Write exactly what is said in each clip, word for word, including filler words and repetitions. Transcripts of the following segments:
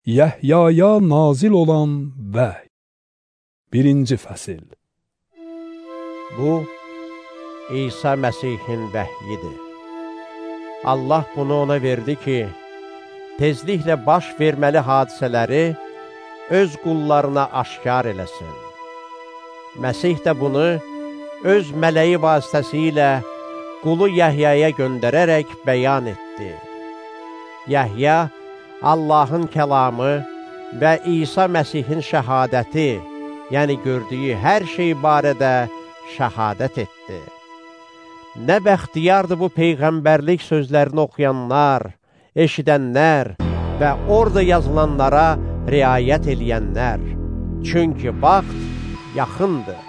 Yəhyaya nazil olan vəhy. Birinci fəsil. Bu, İsa Məsihin vəhyidir. Allah bunu ona verdi ki, tezliklə baş verməli hadisələri öz qullarına aşkar eləsin. Məsih də bunu öz mələyi vasitəsilə qulu Yəhyaya göndərərək bəyan etdi. Yəhya, Allahın kəlamı və İsa Məsihin şəhadəti, yəni gördüyü hər şey barədə şəhadət etdi. Nə bəxtiyardır bu peyğəmbərlik sözlərini oxuyanlar, eşidənlər və orada yazılanlara riayət eləyənlər. Çünki vaxt yaxındır.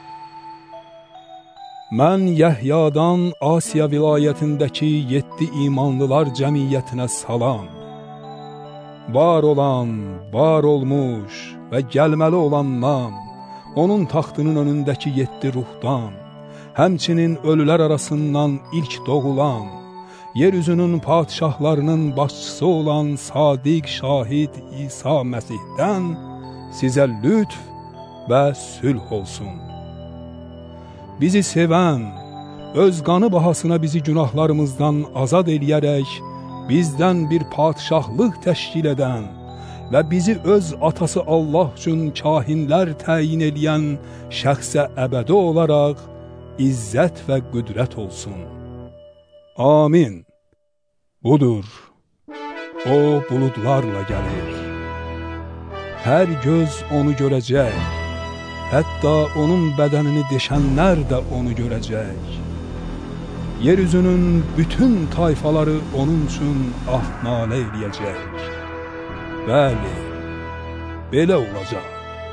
Mən Yəhyadan Asiya vilayətindəki yeddi imanlılar cəmiyyətinə salam. Var olan, var olmuş və gəlməli olandan, onun taxtının önündəki yeddi ruhdan, həmçinin ölülər arasından ilk doğulan, yeryüzünün padişahlarının başçısı olan sadiq şahid İsa Məsihdən sizə lütf və sülh olsun. Bizi sevən, öz qanı bahasına bizi günahlarımızdan azad eləyərək, bizdən bir padişahlıq təşkil edən və bizi öz atası Allah üçün kahinlər təyin eləyən şəxsə əbədi olaraq izzət və qüdrət olsun. Amin. Budur, o buludlarla gəlir. Hər göz onu görəcək, hətta onun bədənini deşənlər də onu görəcək. Yeryüzünün bütün tayfaları onun üçün ah-nalə eləyəcək. Bəli, belə olacaq.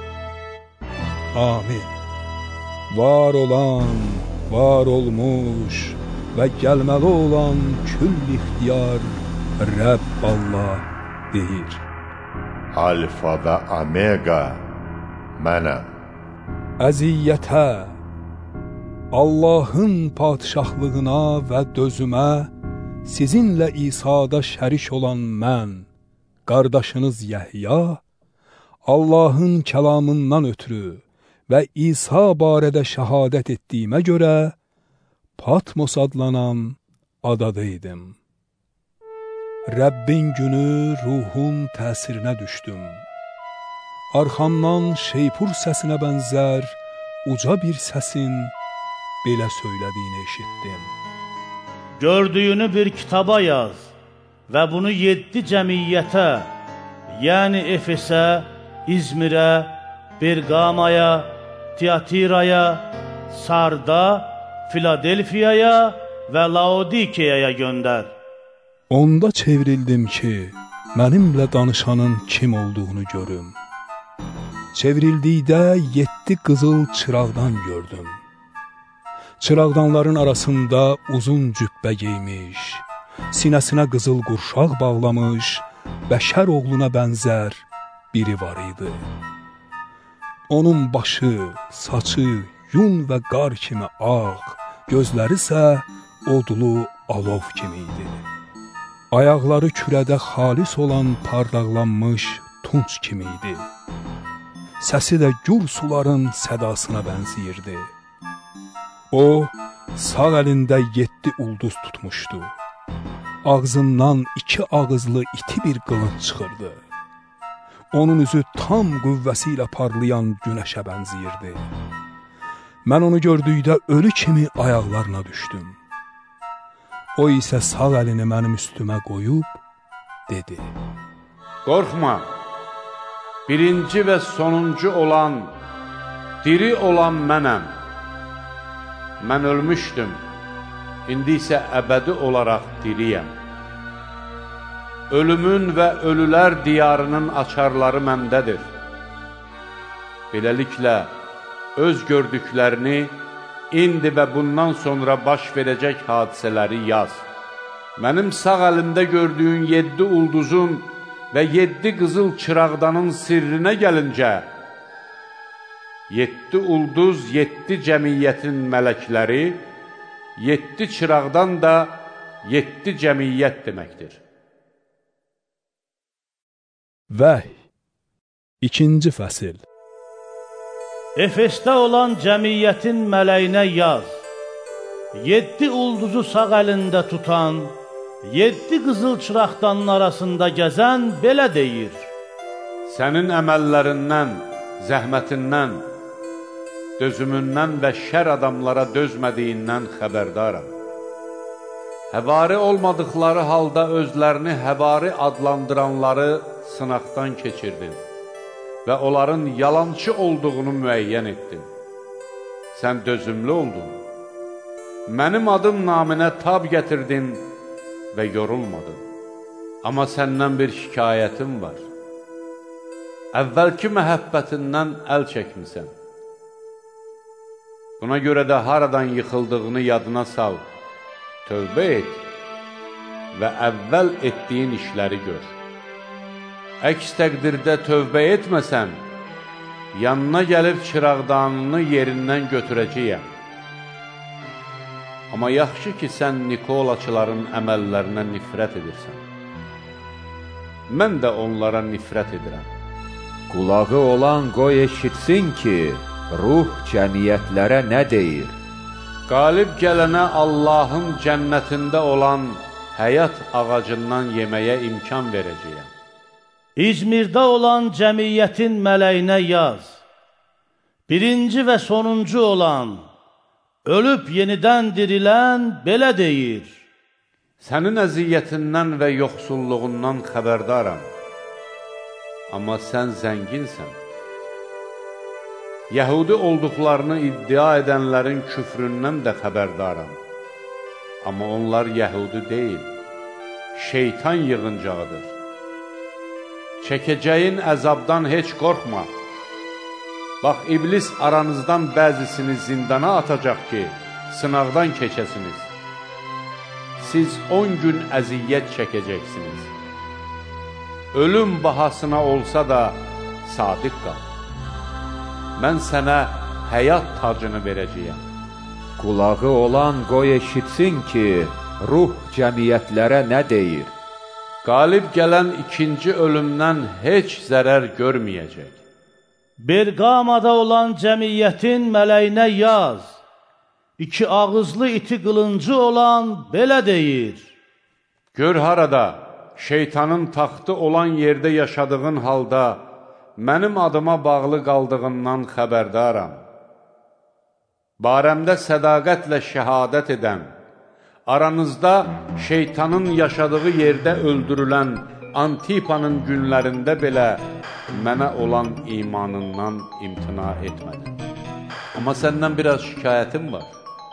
Amin. Var olan, var olmuş və gəlməli olan küll ixtiyar Rəbb Allah deyir. Alfa və Omega mənəm. Əziyyətə, Allahın padişahlığına və dözümə sizinlə İsa'da şərik olan mən, qardaşınız Yəhya, Allahın kəlamından ötürü və İsa barədə şəhadət etdiyimə görə Patmos adlanan adada idim. Rəbbin günü ruhun təsirinə düşdüm. Arxamdan şeypur səsinə bənzər uca bir səsin belə söylədiyini eşitdim. Gördüyünü bir kitaba yaz və bunu yeddi cəmiyyətə, yəni Efesə, İzmirə, Berqamaya, Tiatiraya, Sarda, Filadelfiyaya və Laodikiyaya göndər. Onda çevrildim ki, mənimlə danışanın kim olduğunu görüm. Çevrildikdə yeddi qızıl çıraqdan gördüm. Çıraqdanların arasında uzun cübbə geymiş, sinəsinə qızıl qurşaq bağlamış, bəşər oğluna bənzər biri var idi. Onun başı, saçı, yun və qar kimi ağ, gözləri isə odlu alov kimi idi. Ayaqları kürədə xalis olan parlaqlanmış tunç kimi idi. Səsi də gür suların sədasına bənziyirdi. O, sağ əlində yeddi ulduz tutmuşdu. Ağzından iki ağızlı iti bir qılınc çıxırdı. Onun üzü tam qüvvəsi ilə parlayan günəşə bənziyirdi. Mən onu gördükdə ölü kimi ayaqlarına düşdüm. O isə sağ əlini mənim üstümə qoyub, dedi. Qorxma, birinci və sonuncu olan, diri olan mənəm. Mən ölmüşdüm, indi isə əbədi olaraq diriyəm. Ölümün və ölülər diyarının açarları məndədir. Beləliklə, öz gördüklərini, indi və bundan sonra baş verəcək hadisələri yaz. Mənim sağ əlimdə gördüyün yeddi ulduzun və yeddi qızıl çıraqdanın sirrinə gəlincə, yeddi ulduz, yeddi cəmiyyətin mələkləri, yeddi çıraqdan da yeddi cəmiyyət deməkdir. Vəhy İkinci fəsil. Efesdə olan cəmiyyətin mələyinə yaz. Yeddi ulduzu sağ əlində tutan, yeddi qızıl çıraqdanın arasında gəzən belə deyir: Sənin əməllərindən, zəhmətindən, dözümündən və şər adamlara dözmədiyindən xəbərdaram. Həvari olmadıqları halda özlərini həvari adlandıranları sınaqdan keçirdin və onların yalançı olduğunu müəyyən etdin. Sən dözümlü oldun. Mənim adım naminə tab gətirdin və yorulmadın. Amma səndən bir şikayətim var. Əvvəlki məhəbbətindən əl çəkmisən. Buna görə də haradan yıxıldığını yadına sal, tövbə et və əvvəl etdiyin işləri gör. Əks təqdirdə tövbə etməsən, yanına gəlib çıraqdanını yerindən götürəcəyəm. Amma yaxşı ki, sən Nikolaçıların əməllərinə nifrət edirsən. Mən də onlara nifrət edirəm. Qulağı olan qoy eşitsin ki, ruh cəmiyyətlərə nə deyir? Qalib gələnə Allahın cənnətində olan həyat ağacından yeməyə imkan verəcəyəm. İzmirdə olan cəmiyyətin mələyinə yaz. Birinci və sonuncu olan, ölüb yenidən dirilən belə deyir: Sənin əziyyətindən və yoxsulluğundan xəbərdaram. Amma sən zənginsən. Yəhudi olduqlarını iddia edənlərin küfründən də xəbərdaram. Amma onlar yəhudi deyil, şeytan yığıncağıdır. Çəkəcəyin əzabdan heç qorxma. Bax, iblis aranızdan bəzisini zindana atacaq ki, sınaqdan keçəsiniz. Siz on gün əziyyət çəkəcəksiniz. Ölüm bahasına olsa da sadiq qal. Mən sənə həyat tacını verəcəyəm. Qulağı olan qoy eşitsin ki, ruh cəmiyyətlərə nə deyir? Qalib gələn ikinci ölümdən heç zərər görməyəcək. Berqamada olan cəmiyyətin mələyinə yaz. İki ağızlı iti qılıncı olan belə deyir: Gör harada, şeytanın taxtı olan yerdə yaşadığın halda, mənim adıma bağlı qaldığından xəbərdaram. Barəmdə sədaqətlə şəhadət edən, aranızda şeytanın yaşadığı yerdə öldürülən Antipanın günlərində belə mənə olan imanından imtina etmədin. Amma səndən biraz şikayətim var.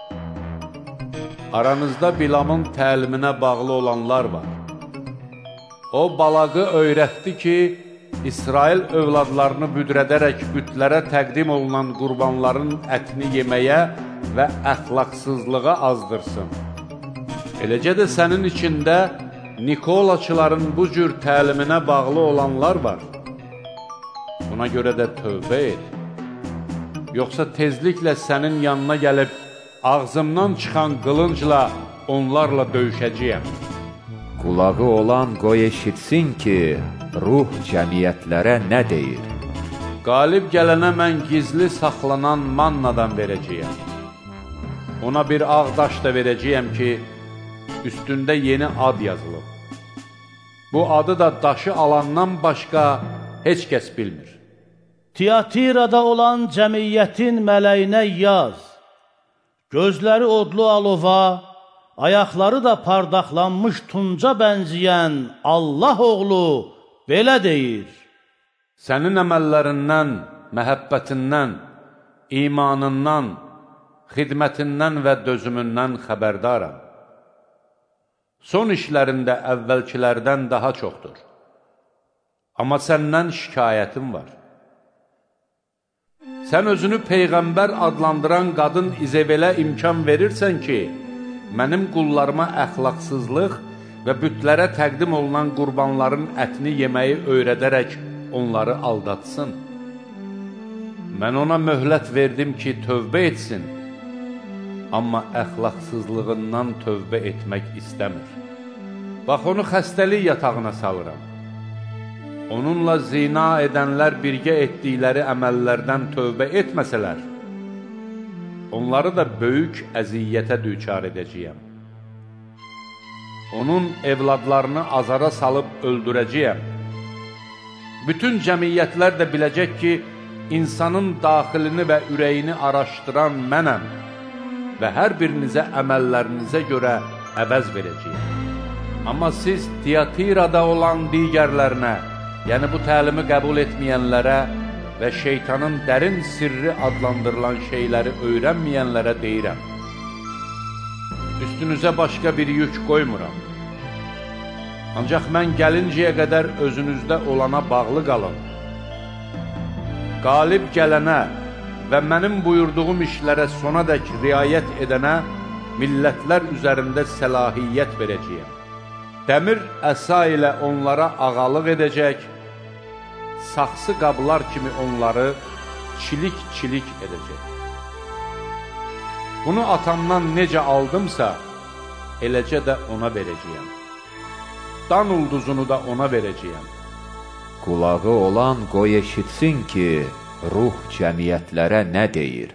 Aranızda Bilamın təliminə bağlı olanlar var. O, Balaqı öyrətdi ki, İsrail övladlarını büdrədərək bütlərə təqdim olunan qurbanların ətini yeməyə və əxlaqsızlığa azdırsın. Eləcə də sənin içində Nikolaçıların bu cür təliminə bağlı olanlar var. Buna görə də tövbə et. Yoxsa tezliklə sənin yanına gəlib ağzımdan çıxan qılıncla onlarla döyüşəcəyəm. Qulağı olan qoy eşitsin ki, ruh cəmiyyətlərə nə deyir? Qalib gələnə mən gizli saxlanan mannadan verəcəyəm. Ona bir ağ daş da verəcəyəm ki, üstündə yeni ad yazılıb. Bu adı da daşı alandan başqa heç kəs bilmir. Tiatirada olan cəmiyyətin mələyinə yaz. Gözləri odlu alova, ayaqları da pardaqlanmış tunca bənzəyən Allah oğlu belə deyir: Sənin əməllərindən, məhəbbətindən, imanından, xidmətindən və dözümündən xəbərdaram. Son işlərində əvvəlkilərdən daha çoxdur. Amma səndən şikayətim var. Sən özünü Peyğəmbər adlandıran qadın İzebelə imkan verirsən ki, mənim qullarıma əxlaqsızlıq və bütlərə təqdim olunan qurbanların ətini yeməyi öyrədərək onları aldatsın. Mən ona möhlət verdim ki, tövbə etsin. Amma əxlaqsızlığından tövbə etmək istəmir. Bax, onu xəstəlik yatağına salıram. onunla zina edənlər birgə etdikləri əməllərdən tövbə etməsələr, onları da böyük əziyyətə düçar edəcəyəm. Onun evladlarını azara salıb öldürəcəyəm. Bütün cəmiyyətlər də biləcək ki, insanın daxilini və ürəyini araşdıran mənəm və hər birinizə əməllərinizə görə əvəz verəcəyəm. Amma siz Tiyatirada olan digərlərinə, yəni bu təlimi qəbul etməyənlərə və şeytanın dərin sirri adlandırılan şeyləri öyrənməyənlərə deyirəm. Üstünüzə başqa bir yük qoymuram. Ancaq mən gəlincəyə qədər özünüzdə olana bağlı qalın. Qalib gələnə və mənim buyurduğum işlərə sonadək riayət edənə millətlər üzərində səlahiyyət verəcəyəm. Dəmir əsa ilə onlara ağalıq edəcək, saxsı qablar kimi onları çilik-çilik edəcək. Bunu atamdan necə aldımsa, eləcə də ona verəcəyəm. Dan ulduzunu da ona verəcəyəm. Qulağı olan qoy eşitsin ki, ruh cəmiyyətlərə nə deyir?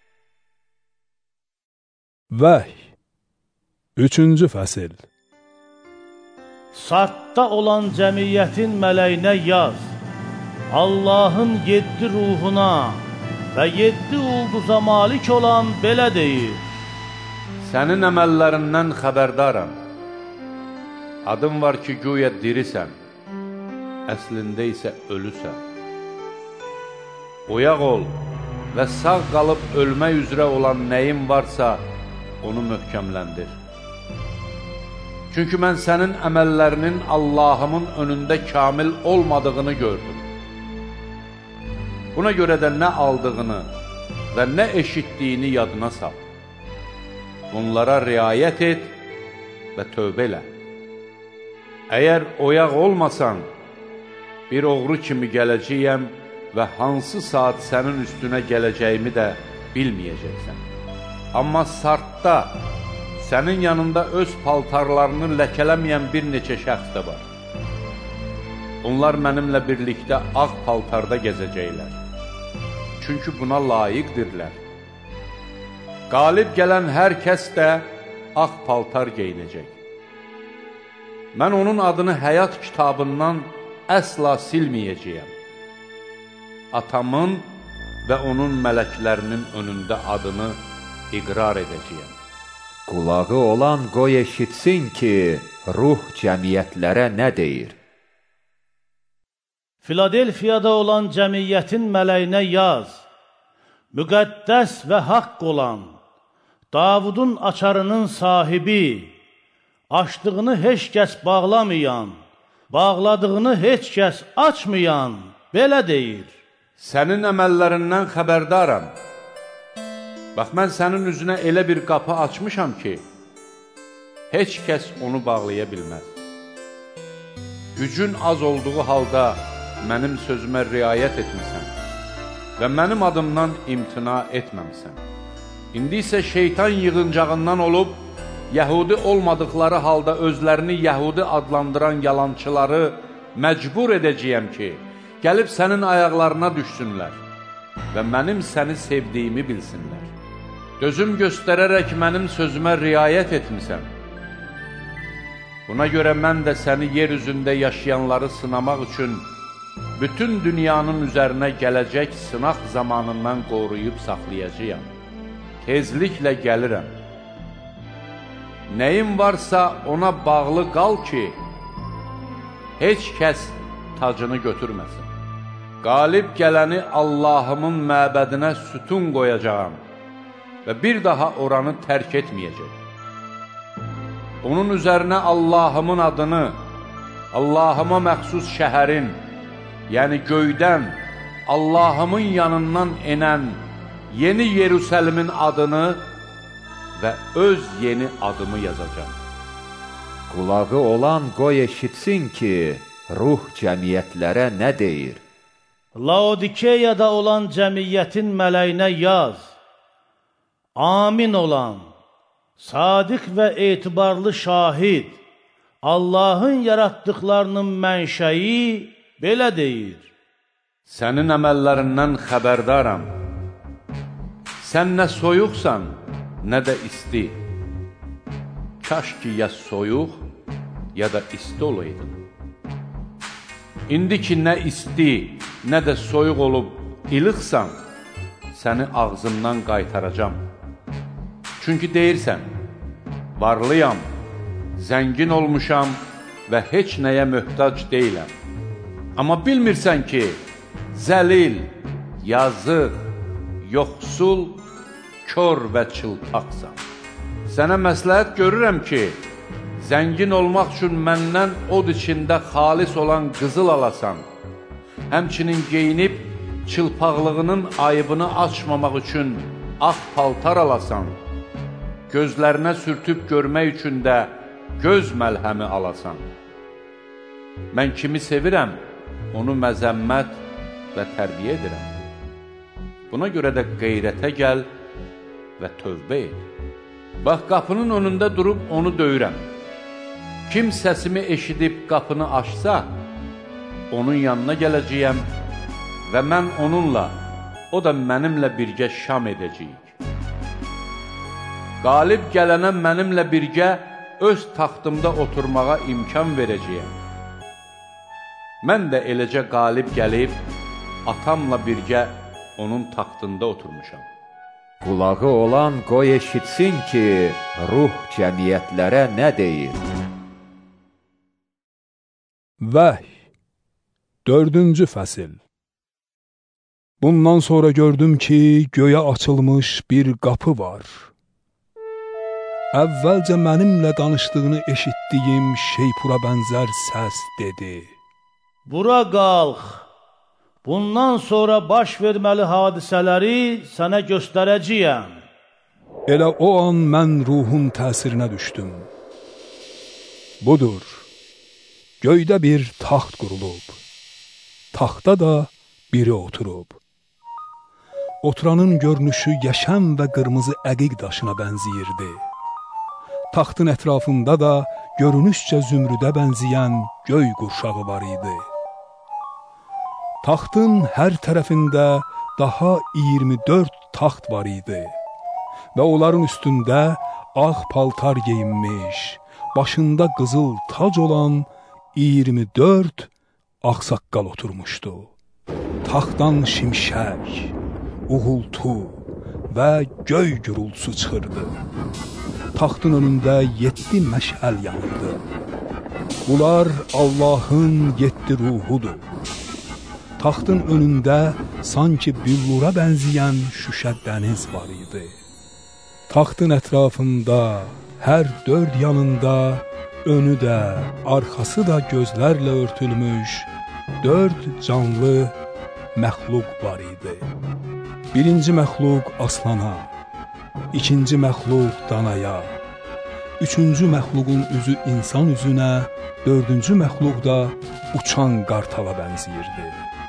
Vəhy Üçüncü fəsil Sartda olan cəmiyyətin mələyinə yaz, Allahın yeddi ruhuna və yeddi ulduza malik olan belə deyir. Sənin əməllərindən xəbərdaram. Adın var ki, güya dirisən, əslində isə ölüsən. Oyaq ol və sağ qalıb ölmək üzrə olan nəyin varsa, onu möhkəmləndir. Çünki mən sənin əməllərinin Allahımın önündə kamil olmadığını gördüm. Buna görə də nə aldığını və nə eşitdiyini yadına sal. Bunlara riayət et və tövbə elə. Əgər oyaq olmasan, bir oğru kimi gələcəyəm və hansı saat sənin üstünə gələcəyimi də bilməyəcəksən. Amma sartda, sənin yanında öz paltarlarını ləkələməyən bir neçə şəxs də var. Onlar mənimlə birlikdə ağ paltarda gəzəcəklər. Çünki buna layiqdirlər. Qalib gələn hər kəs də ağ paltar geyinəcək. Mən onun adını həyat kitabından əsla silməyəcəyəm. Atamın və onun mələklərinin önündə adını iqrar edəcəyəm. Qulağı olan qoy eşitsin ki, ruh cəmiyyətlərə nə deyir? Filadelfiyada olan cəmiyyətin mələyinə yaz, müqəddəs və haqq olan, Davudun açarının sahibi, açdığını heç kəs bağlamayan, bağladığını heç kəs açmayan, belə deyir. Sənin əməllərindən xəbərdaram. Bax, mən sənin üzünə elə bir qapı açmışam ki, heç kəs onu bağlaya bilməz. Gücün az olduğu halda mənim sözümə riayət etmisən və mənim adımdan imtina etməmisən. İndi isə şeytan yığıncağından olub, Yəhudi olmadıqları halda özlərini Yəhudi adlandıran yalançıları məcbur edəcəyəm ki, gəlib sənin ayaqlarına düşsünlər və mənim səni sevdiyimi bilsinlər. Dözüm göstərərək mənim sözümə riayət etmisən. Buna görə mən də səni yer üzündə yaşayanları sınamaq üçün bütün dünyanın üzərinə gələcək sınaq zamanından qoruyub saxlayacağam. Tezliklə gəlirəm. Nəyin varsa ona bağlı qal ki, heç kəs tacını götürməsin. Qalib gələni Allahımın məbədinə sütun qoyacağam və bir daha oranı tərk etməyəcək. Onun üzərinə Allahımın adını, Allahıma məxsus şəhərin, yəni göydən, Allahımın yanından enən yeni Yerusəlimin adını və öz yeni adımı yazacaq. Qulağı olan qoy eşitsin ki, ruh cəmiyyətlərə nə deyir? Laodikeyada olan cəmiyyətin mələyinə yaz, amin olan, sadiq və etibarlı şahid, Allahın yaratdıqlarının mənşəyi belə deyir: Sənin əməllərindən xəbərdaram. Sən nə soyuqsan, nə də isti. Kaş ki, ya soyuq, ya da isti olaydın. İndi ki, nə isti, nə də soyuq olub ilıq,san, səni ağzımdan qaytaracam. Çünki deyirsən, varlıyam, zəngin olmuşam və heç nəyə möhtac deyiləm. Amma bilmirsən ki, zəlil, yazıq, yoxsul, kör və çılpaqsan. Sənə məsləhət görürəm ki, zəngin olmaq üçün məndən od içində xalis olan qızıl alasan, həmçinin geyinib çılpaqlığının ayıbını açmamaq üçün ağ paltar alasan, gözlərinə sürtüb görmək üçün də göz məlhəmi alasan. Mən kimi sevirəm, onu məzəmmət və tərbiyə edirəm. Buna görə də qeyrətə gəl və tövbə et. Bax, qapının önündə durub onu döyürəm. Kim səsimi eşidib qapını açsa, onun yanına gələcəyəm və mən onunla, o da mənimlə birgə şam edəcəyik. Qalib gələnə mənimlə birgə öz taxtımda oturmağa imkan verəcəyəm. Mən də eləcə qalib gəlib, atamla birgə onun taxtında oturmuşam. Qulağı olan qoy eşitsin ki, ruh cəmiyyətlərə nə deyir? Vəhy dördüncü fəsil. Bundan sonra gördüm ki, göyə açılmış bir qapı var. Əvvəlcə mənimlə danışdığını eşitdiyim şeypura bənzər səs dedi: Bura qalx, bundan sonra baş verməli hadisələri sənə göstərəcəyəm. Elə o an mən ruhun təsirinə düşdüm. Budur, göydə bir taxt qurulub, taxta da biri oturub. Oturanın görünüşü yaşam və qırmızı əqiq daşına bənziyirdi. Taxtın ətrafında da görünüşcə zümrüdə bənziyən göy qurşağı var idi. Taxtın hər tərəfində daha iyirmi dörd taxt var idi və onların üstündə ağ paltar geyinmiş, başında qızıl tac olan iyirmi dörd ağsaqqal oturmuşdu. Taxtdan şimşək, uğultu və göy gürültüsü çıxırdı. Taxtın önündə yeddi məşəl yanırdı. Bunlar Allahın yeddi ruhudur. Taxtın önündə sanki büllura bənziyən şüşə dəniz var idi. Taxtın ətrafında, hər dörd yanında, önü də, arxası da gözlərlə örtülmüş dörd canlı məxluq var idi. Birinci məxluq aslana, ikinci məxluq danaya, üçüncü məxluqun üzü insan üzünə, dördüncü məxluq da uçan qartala bənziyirdi.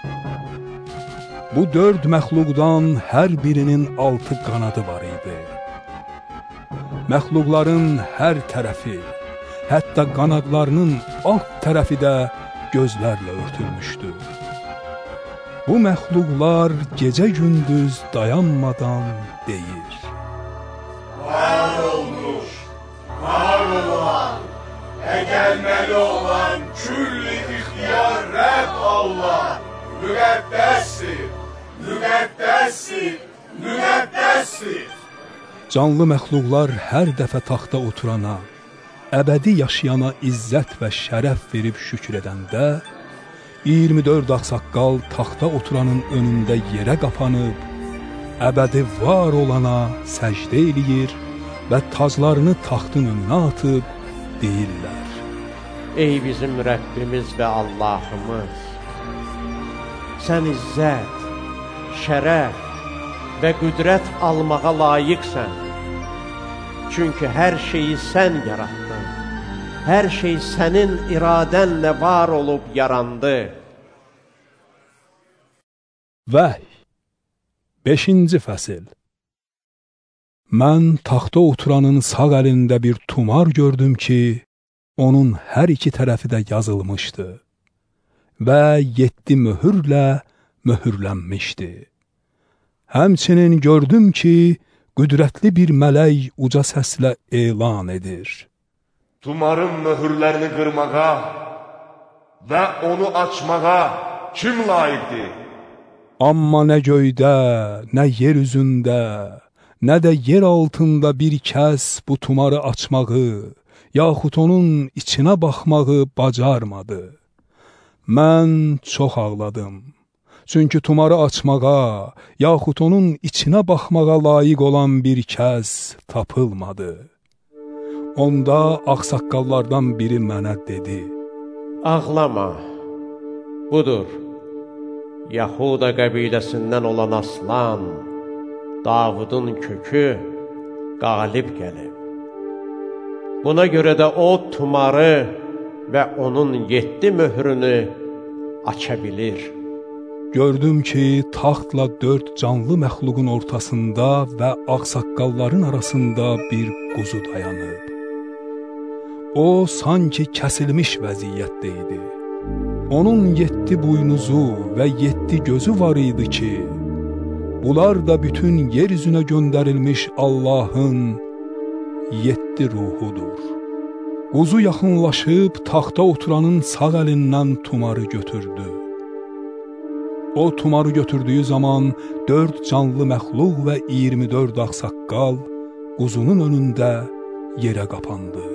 Bu dörd məxluqdan hər birinin altı qanadı var idi. Məxluqların hər tərəfi, hətta qanadlarının alt tərəfi də gözlərlə örtülmüşdü. Bu məxluqlar gecə-gündüz dayanmadan deyir: Var olmuş, var olan və gəlməli olan külli ixtiyar Rəbb Allah, müqəddəsdir, müqəddəsdir, müqəddəsdir. Canlı məxluqlar hər dəfə taxta oturana, əbədi yaşayana izzət və şərəf verib şükür edəndə, iyirmi dörd ağsaqqal taxta oturanın önündə yerə qapanıb, əbədi var olana səcdə eləyir və taclarını taxtın önünə atıb deyirlər: Ey bizim Rəbbimiz və Allahımız, sən izzət, şərəf və qüdrət almağa layiqsən. Çünki hər şeyi sən yaratdın, hər şey sənin iradənlə var olub yarandı. Vəhy beşinci fəsil. Mən taxta oturanın sağ əlində bir tumar gördüm ki, onun hər iki tərəfi də yazılmışdı və yeddi möhürlə möhürlənmişdi. Həmçinin gördüm ki, qüdrətli bir mələk uca səslə elan edir. Tumarın möhürlərini qırmağa və onu açmağa kim layiqdir? Amma nə göydə, nə yer üzündə, nə də yer altında bir kəs bu tumarı açmağı, yaxud onun içinə baxmağı bacarmadı. Mən çox ağladım. Çünki tumarı açmağa, yaxud onun içinə baxmağa layiq olan bir kəs tapılmadı. Onda ağsaqqallardan biri mənə dedi: Ağlama, budur, Yahuda qəbiləsindən olan aslan, Davudun kökü qalib gəlib. Buna görə də o tumarı və onun yeddi möhrünü aça bilir. Gördüm ki, taxtla dörd canlı məxluqun ortasında və ağsaqqalların arasında bir quzu dayanıb. O, sanki kəsilmiş vəziyyətdə idi. Onun yeddi buynuzu və yeddi gözü var idi ki, bunlar da bütün yer üzünə göndərilmiş Allahın yeddi ruhudur. Quzu yaxınlaşıb taxta oturanın sağ əlindən tumarı götürdü. O tumarı götürdüyü zaman dörd canlı məxluq və iyirmi dörd ağsaqqal quzunun önündə yerə qapandı.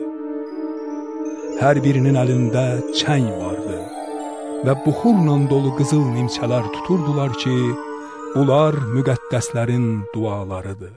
Hər birinin əlində çəng vardı və buxurla dolu qızıl nimçələr tuturdular ki, bunlar müqəddəslərin dualarıdır.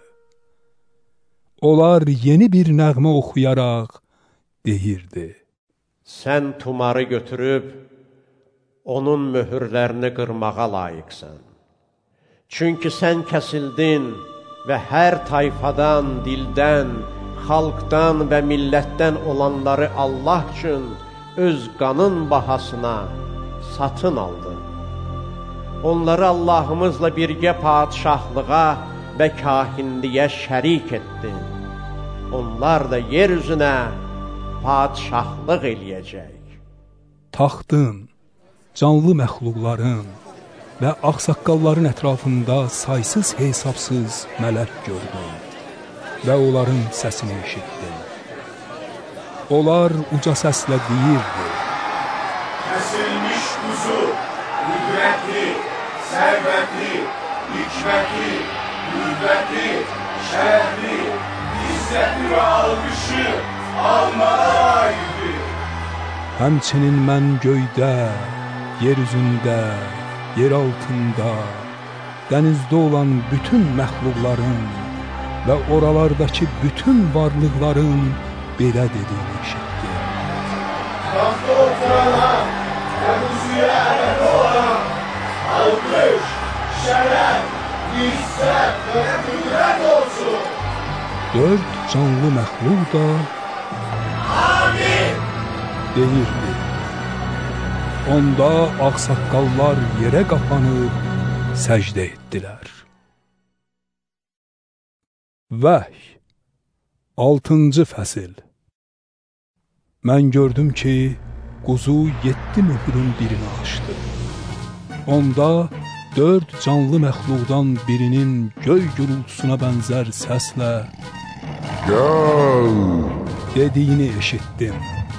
Onlar yeni bir nəğmə oxuyaraq deyirdi: Sən tumarı götürüb, onun möhürlərini qırmağa layiqsən. Çünki sən kəsildin və hər tayfadan, dildən, xalqdan və millətdən olanları Allah üçün öz qanın bahasına satın aldın. Onları Allahımızla birgə padişahlığa və kahinliyə şərik etdin. Onlar da yer üzünə padişahlıq eləyəcək. Taxtın, canlı məxluqların və ağsaqqalların ətrafında saysız hesabsız mələk gördüm və onların səsini eşitdim. Onlar uca səslə deyirdi: Kəsilmiş quzu, qüdrətli, sərvətli, hikmətli, qüvvətli, şərəfli, izzətli və alqışı almağa layiqdir. Həmçinin mən göydə, yer üzündə, yer altında, dənizdə olan bütün məxluqların və oralardakı bütün varlıqların belə dediyini eşitdim. Taxta oturana və quzuya ərəb olana alqış, şərəf, izzət və qüdrət olsun. Dörd canlı məxluq da Amin deyirdi. Onda ağsaqqallar yerə qapanıb səcdə etdilər. Vəhy altıncı fəsil. Mən gördüm ki, quzu yeddi möhürün birini açdı. Onda dörd canlı məxluqdan birinin göy gürültüsünə bənzər səslə "Gəl!" dediyini eşitdim.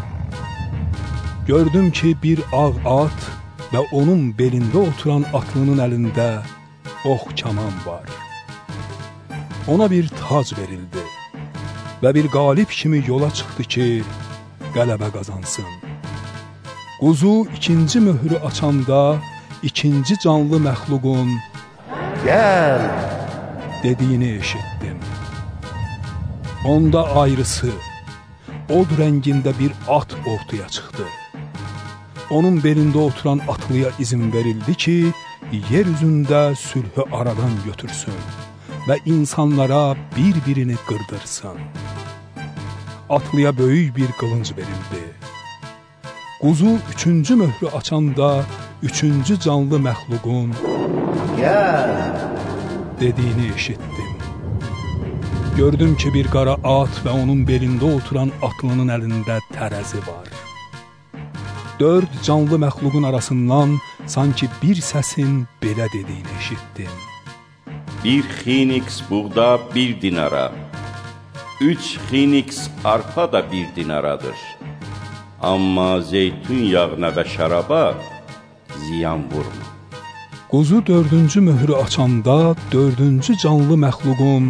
Gördüm ki, bir ağ at və onun belində oturan atlının əlində ox kaman var. Ona bir tac verildi və bir qalib kimi yola çıxdı ki, qələbə qazansın. Quzu ikinci möhürü açanda ikinci canlı məxluqun "Gəl!" dediyini eşitdim. Onda ayrısı, od rəngində bir at ortaya çıxdı. Onun belində oturan atlıya izin verildi ki, yer üzündə sülhü aradan götürsün və insanlara bir-birini qırdırsın. Atlıya böyük bir qılınc verildi. Quzu üçüncü möhrü açanda üçüncü canlı məxluqun "Gəl!" dediyini eşitdim. Gördüm ki, bir qara at və onun belində oturan atlının əlində tərəzi var. dörd canlı məxluqun arasından sanki bir səsin belə dediyini eşitdim. Bir xiniks buğda bir dinara, üç xiniks arpa da bir dinaradır. Amma zeytun yağına və şəraba ziyan vurma. Quzu dördüncü möhrü açanda dördüncü canlı məxluqun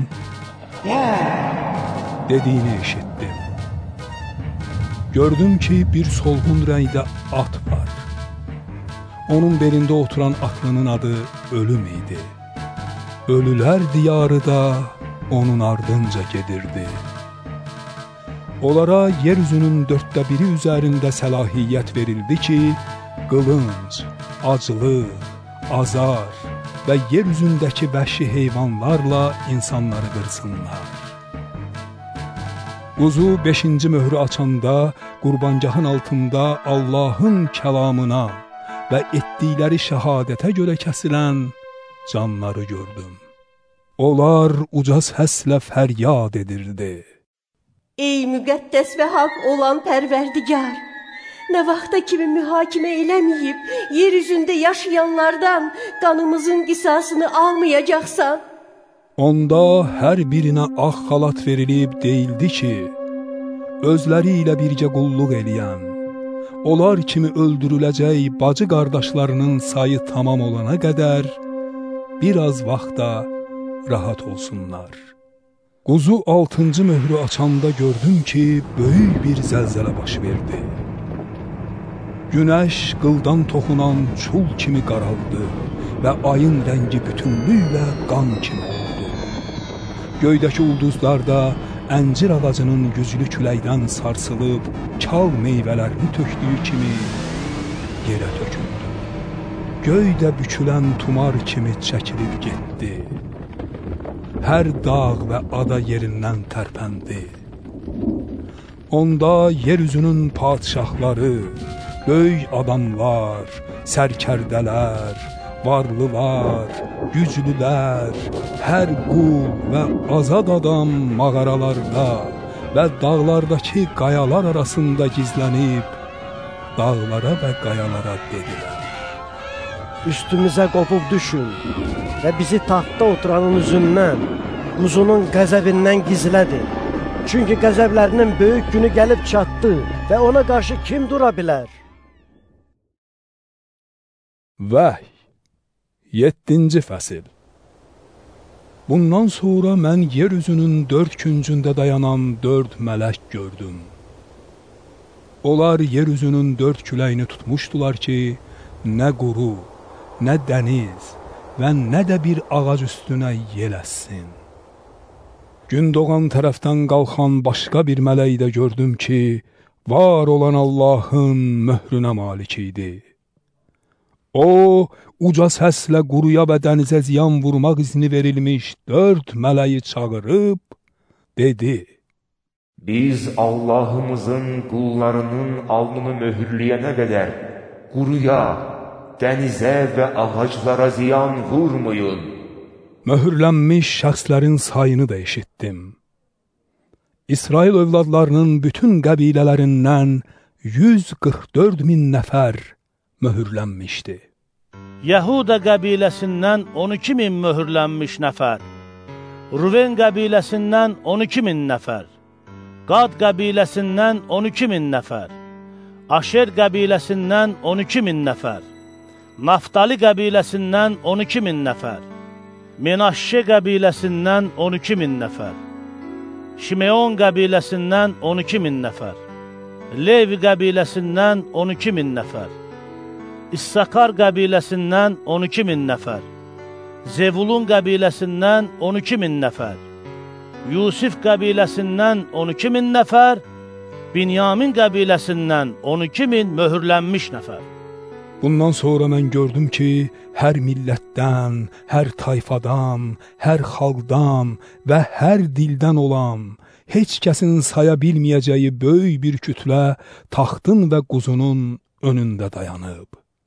dediyini eşitdim. Gördüm ki, bir solğun rəngdə at var. Onun belində oturan atlının adı Ölüm idi. Ölülər diyarı da onun ardınca gedirdi. Onlara yeryüzünün dörddə biri üzərində səlahiyyət verildi ki, qılınc, aclıq, azar və yeryüzündəki vəhşi heyvanlarla insanları qırsınlar. Quzu beşinci möhrü açanda qurbangahın altında Allahın kəlamına və etdikləri şəhadətə görə kəsilən canları gördüm. Onlar uca səslə fəryad edirdi. Ey müqəddəs və haqq olan Pərverdigar! Nə vaxta kimi mühakimə eləməyib, yeryüzündə yaşayanlardan qanımızın qisasını almayacaqsan? Onda hər birinə ağ xalat verilib deyildi ki, özləri ilə birgə qulluq eləyən, onlar kimi öldürüləcək bacı qardaşlarının sayı tamam olana qədər biraz vaxta rahat olsunlar. Quzu altıncı möhrü açanda gördüm ki, böyük bir zəlzələ baş verdi. Günəş qıldan toxunan çul kimi qaraldı və ayın rəngi bütünlüklə qan kimi oldu. Göydəki ulduzlar da əncir ağacının güclü küləkdən sarsılıb, kal meyvələrini tökdüyü kimi yerə töküldü. Göydə bükülən tumar kimi çəkilib getdi. Hər dağ və ada yerindən tərpəndi. Onda yeryüzünün padişahları, böyük adamlar, sərkərdələr, varlılar, güclülər, hər qul və azad adam mağaralarda və dağlardakı qayalar arasında gizlənib, dağlara və qayalara dedilər. Üstümüzə qopub düşün və bizi taxtda oturanın üzündən, quzunun qəzəbindən gizlədir. Çünki qəzəblərinin böyük günü gəlib çatdı və ona qarşı kim dura bilər? Vəhy yeddinci fəsil. Bundan sonra mən yeryüzünün dörd küncündə dayanan dörd mələk gördüm. Onlar yeryüzünün dörd küləyini tutmuşdular ki, nə quru, nə dəniz və nə də bir ağac üstünə yeləssin. Gün doğan tərəfdən qalxan başqa bir mələyi də gördüm ki, var olan Allahın möhrünə malik idi. O, uca səslə quruya və dənizə ziyan vurmaq izni verilmiş dörd mələyi çağırıb, dedi: Biz Allahımızın qullarının alnını möhürləyənə qədər quruya, dənizə və ağaclara ziyan vurmayın. Möhürlənmiş şəxslərin sayını da eşitdim. İsrail övladlarının bütün qəbilələrindən yüz qırx dörd min nəfər möhürlənmişdi. Yəhuda qəbiləsindən on iki min möhürlənmiş nəfər, Ruven qəbiləsindən on iki min nəfər, Qad qəbiləsindən on iki min nəfər, Aşer qəbiləsindən on iki min nəfər, Naftali qəbiləsindən on iki min nəfər, Menaşşe qəbiləsindən on iki min nəfər, Şimeon qəbiləsindən on iki min nəfər, Levi qəbiləsindən on iki min nəfər, İssakar qəbiləsindən on iki min nəfər, Zevulun qəbiləsindən on iki min nəfər, Yusif qəbiləsindən on iki min nəfər, Binyamin qəbiləsindən on iki min möhürlənmiş nəfər. Bundan sonra mən gördüm ki, hər millətdən, hər tayfadan, hər xalqdan və hər dildən olan, heç kəsin saya bilməyəcəyi böyük bir kütlə taxtın və quzunun önündə dayanıb.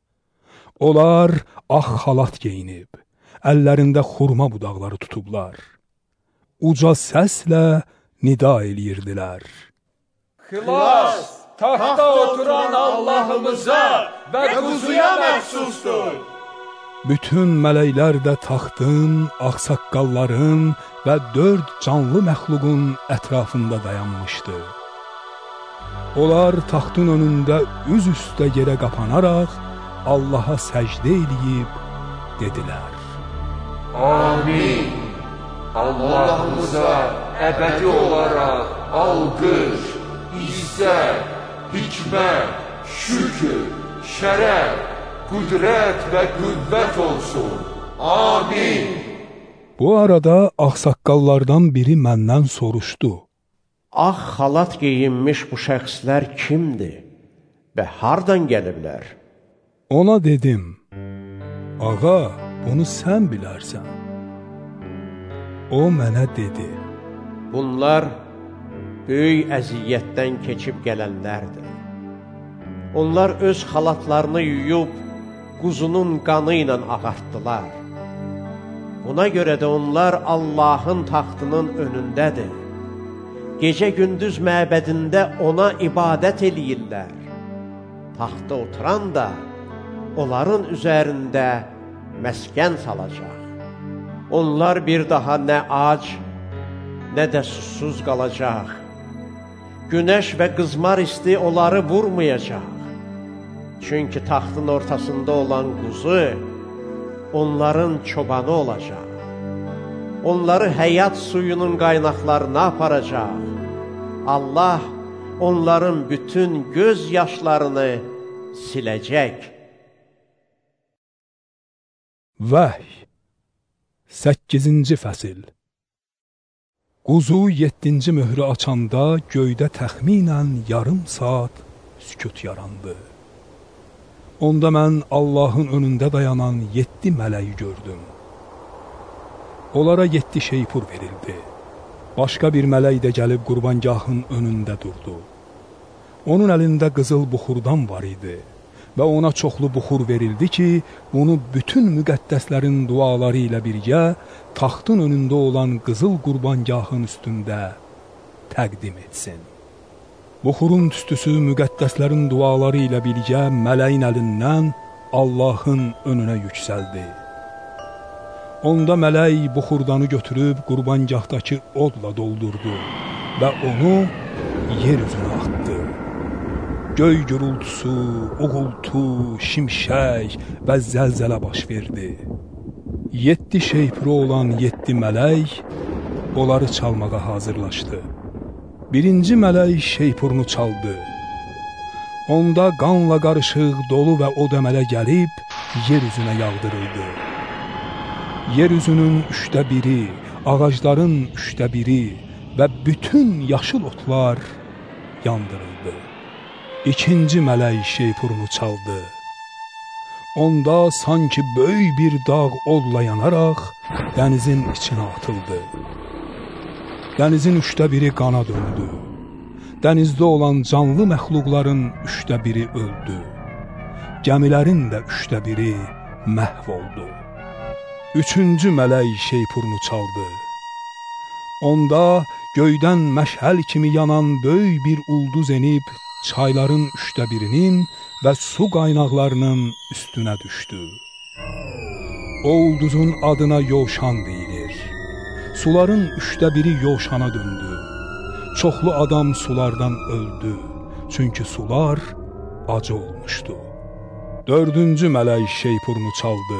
Onlar ağ xalat geyinib, əllərində xurma budaqları tutublar. Uca səslə nida eləyirdilər. Xilas! taxta oturan Allahımıza və quzuya məxsusdur. Bütün mələklər də taxtın, ağsaqqalların və dörd canlı məxluqun ətrafında dayanmışdı. Onlar taxtın önündə üz üstə yerə qapanaraq Allaha səcdə eləyib dedilər: Amin. Allahımıza əbədi olaraq alqış, izzət, hikmət, şükür, şərəf, qüdrət və qüvvət olsun. Amin. Bu arada ağsaqqallardan biri məndən soruşdu: Ağ xalat geyinmiş bu şəxslər kimdir və hardan gəliblər? Ona dedim: Ağa, bunu sən bilərsən. O mənə dedi: Bunlar böyük əziyyətdən keçib gələnlərdir. Onlar öz xalatlarını yuyub quzunun qanı ilə ağartdılar. Buna görə də onlar Allahın taxtının önündədir. Gecə-gündüz məbədində ona ibadət eləyirlər. Taxta oturan da onların üzərində məskən salacaq. Onlar bir daha nə ac, nə də susuz qalacaq. Günəş və qızmar isti onları vurmayacaq. Çünki taxtın ortasında olan quzu onların çobanı olacaq. Onları həyat suyunun qaynaqlarına aparacaq. Allah onların bütün göz yaşlarını siləcək. Vəhy səkkizinci fəsil. Quzu yeddinci möhrü açanda göydə təxminən yarım saat sükut yarandı. Onda mən Allahın önündə dayanan yeddi mələyi gördüm. Onlara yeddi şeypur verildi. Başqa bir mələk də gəlib qurbangahın önündə durdu. Onun əlində qızıl buxurdan var idi və ona çoxlu buxur verildi ki, bunu bütün müqəddəslərin duaları ilə birgə taxtın önündə olan qızıl qurbangahın üstündə təqdim etsin. Buxurun tüstüsü müqəddəslərin duaları ilə birgə mələyin əlindən Allahın önünə yüksəldi. Onda mələk buxurdanı götürüb qurbangahdakı odla doldurdu və onu yer üzünə atdı. Göy gürültüsü, uğultu, şimşək və zəlzələ baş verdi. Yeddi şeypuru olan yeddi mələk onları çalmağa hazırlaşdı. Birinci mələk şeypurunu çaldı. Onda qanla qarışıq dolu və od əmələ gəlib yer üzünə yağdırıldı. Yer üzünün üçdə biri, ağacların üçdə biri və bütün yaşıl otlar yandırıldı. İkinci mələk şeypurunu çaldı. Onda sanki böyük bir dağ odla yanaraq dənizin içinə atıldı. Dənizin üçdə biri qana döndü. Dənizdə olan canlı məxluqların üçdə biri öldü. Gəmilərin də üçdə biri məhv oldu. Üçüncü mələk şeypurunu çaldı. Onda göydən məşəl kimi yanan böyük bir ulduz enib çayların üçdə birinin və su qaynaqlarının üstünə düşdü. O ulduzun adına Yovşan deyilir. Suların üçdə biri Yovşana döndü. Çoxlu adam sulardan öldü, çünki sular acı olmuşdu. Dördüncü mələk şeypurunu çaldı.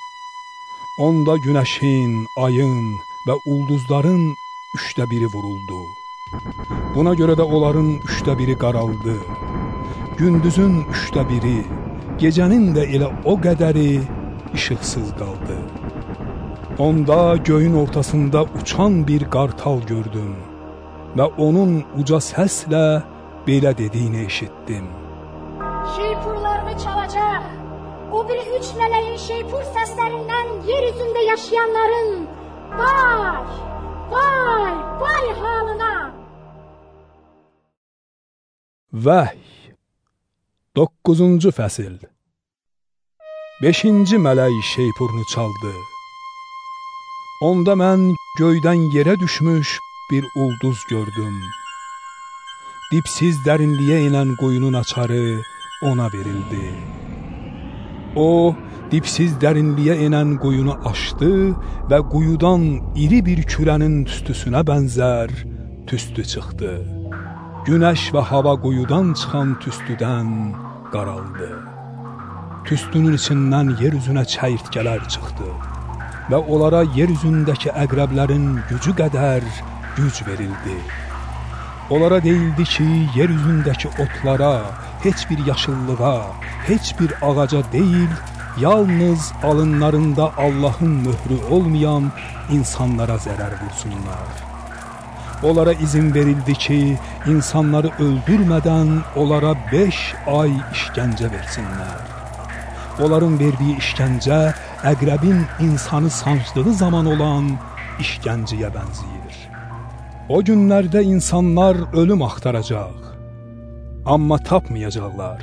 Onda günəşin, ayın və ulduzların üçdə biri vuruldu. Buna görə də onların üçdə biri qaraldı. Gündüzün üçdə biri, gecənin də elə o qədəri işıqsız qaldı. Onda göyün ortasında uçan bir qartal gördüm və onun uca səslə belə dediyini eşitdim. Şeypurlarını çalacaq. O bir üç mələyin şeypur səslərindən yer üzündə yaşayanların vay, vay, vay halına. Vəhy doqquzuncu fəsil. Beşinci mələk şeypurunu çaldı. Onda mən göydən yerə düşmüş bir ulduz gördüm. dipsiz dərinliyə inən quyunun açarı ona verildi. O, dipsiz dərinliyə enən quyunu açdı və quyudan iri bir kürənin tüstüsünə bənzər tüstü çıxdı. Günəş və hava quyudan çıxan tüstüdən qaraldı. Tüstünün içindən yer üzünə çəyirtkələr çıxdı və onlara yer üzündəki əqrəblərin gücü qədər güc verildi. Onlara deyildi ki, yer üzündəki otlara, heç bir yaşıllığa, heç bir ağaca deyil, yalnız alınlarında Allahın möhrü olmayan insanlara zərər vursunlar. Onlara izin verildi ki, insanları öldürmədən onlara beş ay işgəncə versinlər. Onların verdiyi işgəncə əqrəbin insanı sancdığı zaman olan işgənciyə bənzəyir. O günlərdə insanlar ölüm axtaracaq, amma tapmayacaqlar.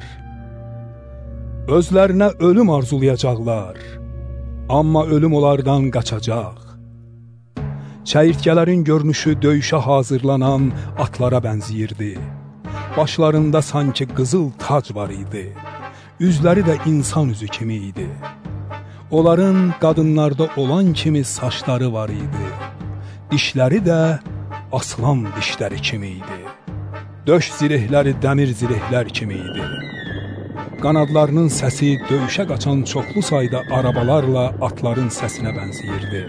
Özlərinə ölüm arzulayacaqlar, amma ölüm onlardan qaçacaq. Çəyirtkələrin görünüşü döyüşə hazırlanan atlara bənziyirdi. Başlarında sanki qızıl tac var idi. Üzləri də insan üzü kimi idi. Onların qadınlarda olan kimi saçları var idi. Dişləri də aslan dişləri kimi idi. Döş zirehləri dəmir zirehlər kimi idi. Qanadlarının səsi döyüşə qaçan çoxlu sayda arabalarla atların səsinə bənziyirdi.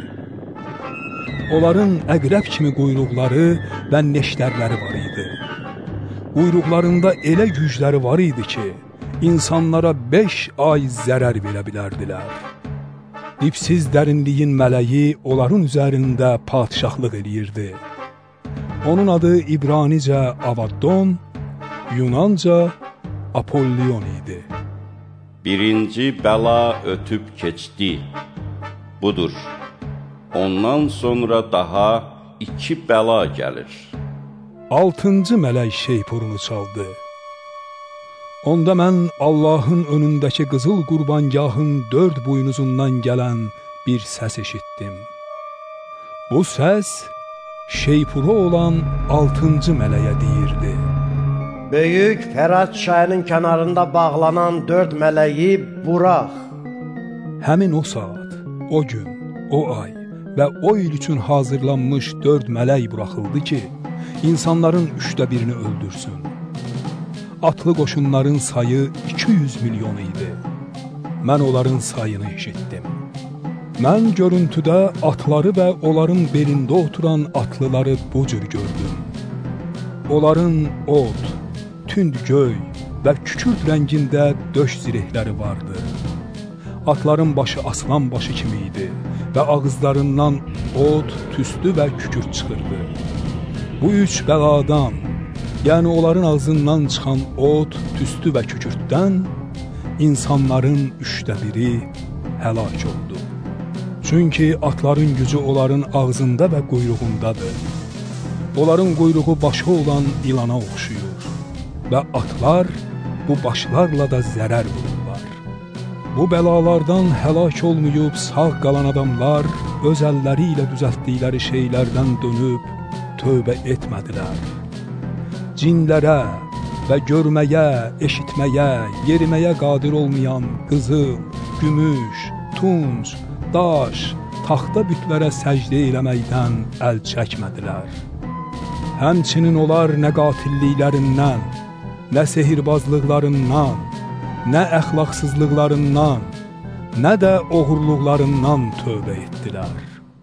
Onların əqrəb kimi quyruqları və neştərləri var idi. Quyruqlarında elə gücləri var idi ki, insanlara beş ay zərər verə bilərdilər. Dipsiz dərinliyin mələyi onların üzərində padişahlıq eləyirdi. Onun adı İbranicə Avaddon, Yunanca Apollyon idi. Birinci bəla ötüb keçdi. Budur. Ondan sonra daha iki bəla gəlir. Altıncı mələk şeypurunu çaldı. Onda mən Allahın önündəki qızıl qurbangahın dörd buynuzundan gələn bir səs eşitdim. Bu səs şeypuru olan altıncı mələyə deyirdi. Böyük Fərat çayının kənarında bağlanan dörd mələyi burax. Həmin o saat, o gün, o ay və o il üçün hazırlanmış dörd mələk buraxıldı ki, insanların üçdə birini öldürsün. Atlı qoşunların sayı iki yüz milyon idi. Mən onların sayını eşitdim. Mən görüntüdə atları və onların belində oturan atlıları bu cür gördüm. Onların od, tünd göy və kükürt rəngində döş zirehləri vardı. Atların başı aslan başı kimi idi və ağızlarından od, tüstü və kükürt çıxırdı. Bu üç bəladan, yəni onların ağzından çıxan od, tüstü və kükürtdən insanların üçdə biri həlak oldu. Çünki atların gücü onların ağzında və quyruğundadır. Onların quyruğu başı olan ilana oxşuyur və atlar bu başlarla da zərər vururlar. Bu bəlalardan həlak olmayıb sağ qalan adamlar öz əlləri ilə düzəltdikləri şeylərdən dönüb tövbə etmədilər. Cinlərə və görməyə, eşitməyə, yeriməyə qadir olmayan qızıl, gümüş, tunc, daş, taxta bütlərə səcdə eləməkdən əl çəkmədilər. Həmçinin onlar nə qatilliklərindən, nə sehirbazlıqlarından, nə əxlaqsızlıqlarından, nə də oğurluqlarından tövbə etdilər.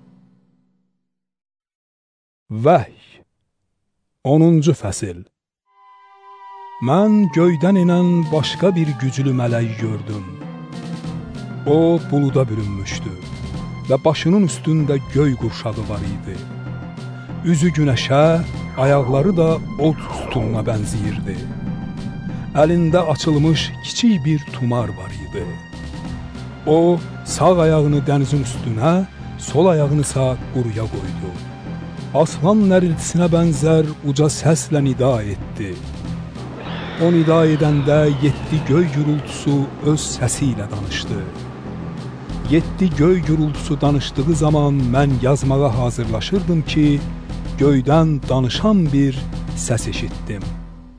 Vəhy onuncu fəsil. Mən göydən inən başqa bir güclü mələk gördüm. O, buluda bürünmüşdü və başının üstündə göy qurşağı var idi. Üzü günəşə, ayaqları da od sütununa bənziyirdi. Əlində açılmış kiçik bir tumar var idi. O, sağ ayağını dənizin üstünə, sol ayağını isə quruya qoydu. Aslan nəriltisinə bənzər uca səslə nida etdi. O nida edəndə yeddi göy gürültüsü öz səsi ilə danışdı. Yeddi göy gürültüsü danışdığı zaman mən yazmağa hazırlaşırdım ki, göydən danışan bir səs eşitdim.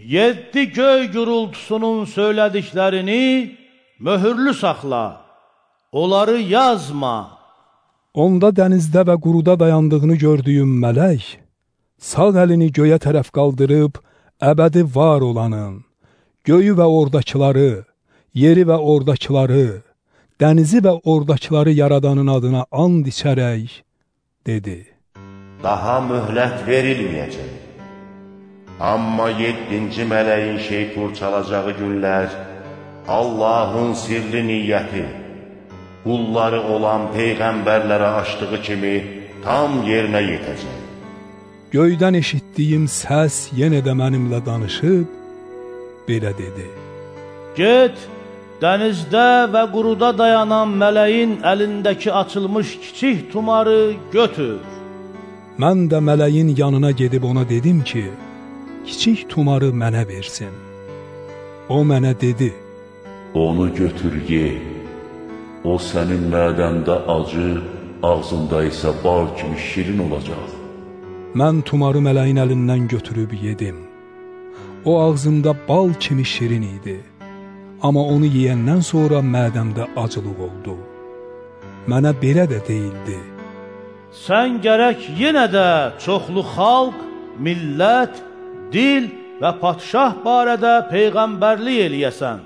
Yeddi göy gürültüsünün söylədiklərini möhürlü saxla, onları yazma. Onda dənizdə və quruda dayandığını gördüyüm mələk, sağ əlini göyə tərəf qaldırıb, əbədi var olanın, göyü və oradakiları, yeri və oradakiları, dənizi və oradakiları yaradanın adına and içərək, dedi. Daha möhlət verilməyəcək. Amma yeddinci mələyin şeypur çalacağı günlər, Allahın sirli niyyəti, qulları olan peyğəmbərlərə açdığı kimi tam yerinə yetəcək. Göydən eşitdiyim səs yenə də mənimlə danışıb, belə dedi. Get, dənizdə və quruda dayanan mələyin əlindəki açılmış kiçik tumarı götür. Mən də mələyin yanına gedib ona dedim ki, kiçik tumarı mənə versin. O mənə dedi, onu götür ye, o sənin mədəndə acı, ağzında isə bal kimi şirin olacaq. Mən tumarı mələyin əlindən götürüb yedim. O ağzımda bal kimi şirin idi. Amma onu yeyəndən sonra mədəmdə acılıq oldu. Mənə belə də deyildi. Sən gərək yenə də çoxlu xalq, millət, dil və padşah barədə peyğəmbərlik eləyəsən.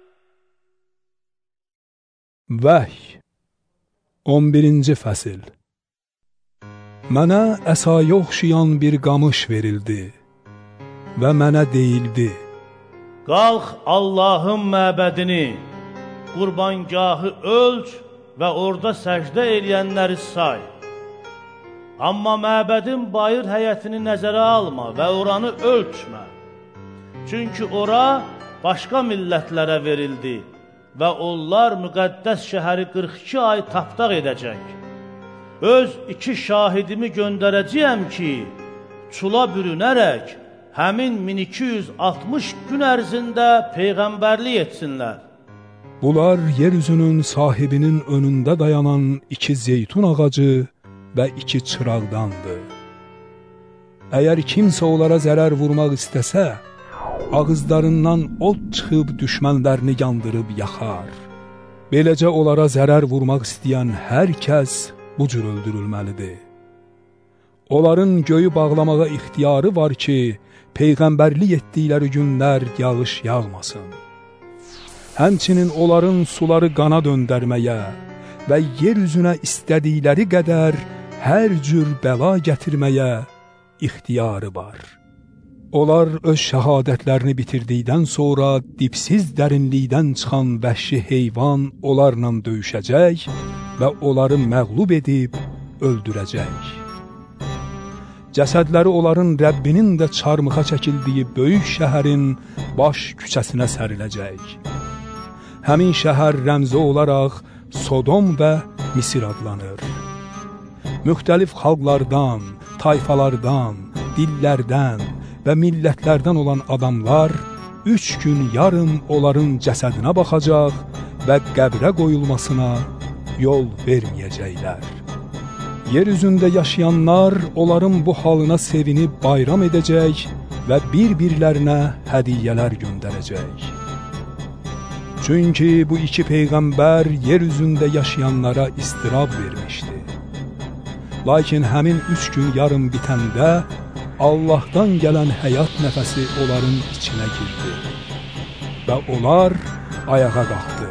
Vəhy on birinci fəsil. Mənə əsaya oxşayan bir qamış verildi və mənə deyildi. Qalx Allahın məbədini, qurbangahı ölç və orada səcdə eləyənləri say. Amma məbədin bayır həyətini nəzərə alma və oranı ölçmə. Çünki ora başqa millətlərə verildi və onlar müqəddəs şəhəri qırx iki ay tapdaq edəcək. Öz iki şahidimi göndərəcəyəm ki, çula bürünərək, həmin min iki yüz altmış gün ərzində peyğəmbərlik etsinlər. Bunlar yeryüzünün sahibinin önündə dayanan iki zeytun ağacı və iki çıraqdandır. Əgər kimsə onlara zərər vurmaq istəsə, ağızlarından od çıxıb düşmənlərini yandırıb yaxar. Beləcə onlara zərər vurmaq istəyən hər kəs bu cür öldürülməlidir. Onların göyü bağlamağa ixtiyarı var ki, peyğəmbərlik etdikləri günlər yağış yağmasın. Həmçinin onların suları qana döndərməyə və yer üzünə istədikləri qədər hər cür bəla gətirməyə ixtiyarı var. Onlar öz şəhadətlərini bitirdikdən sonra dipsiz dərinlikdən çıxan vəhşi heyvan onlarla döyüşəcək və onları məğlub edib öldürəcək. Cəsədləri onların Rəbbinin də çarmıxa çəkildiyi böyük şəhərin baş küçəsinə səriləcək. Həmin şəhər rəmzi olaraq Sodom və Misir adlanır. Müxtəlif xalqlardan, tayfalardan, dillərdən və millətlərdən olan adamlar üç gün yarım onların cəsədinə baxacaq və qəbrə qoyulmasına yol verməyəcəklər. Yer üzündə yaşayanlar onların bu halına sevinib bayram edəcək və bir-birlərinə hədiyyələr göndərəcək. Çünki bu iki peyğəmbər yer üzündə yaşayanlara istirab vermişdi. Lakin həmin üç gün yarım bitəndə Allahdan gələn həyat nəfəsi onların içinə girdi və onlar ayağa qalxdı.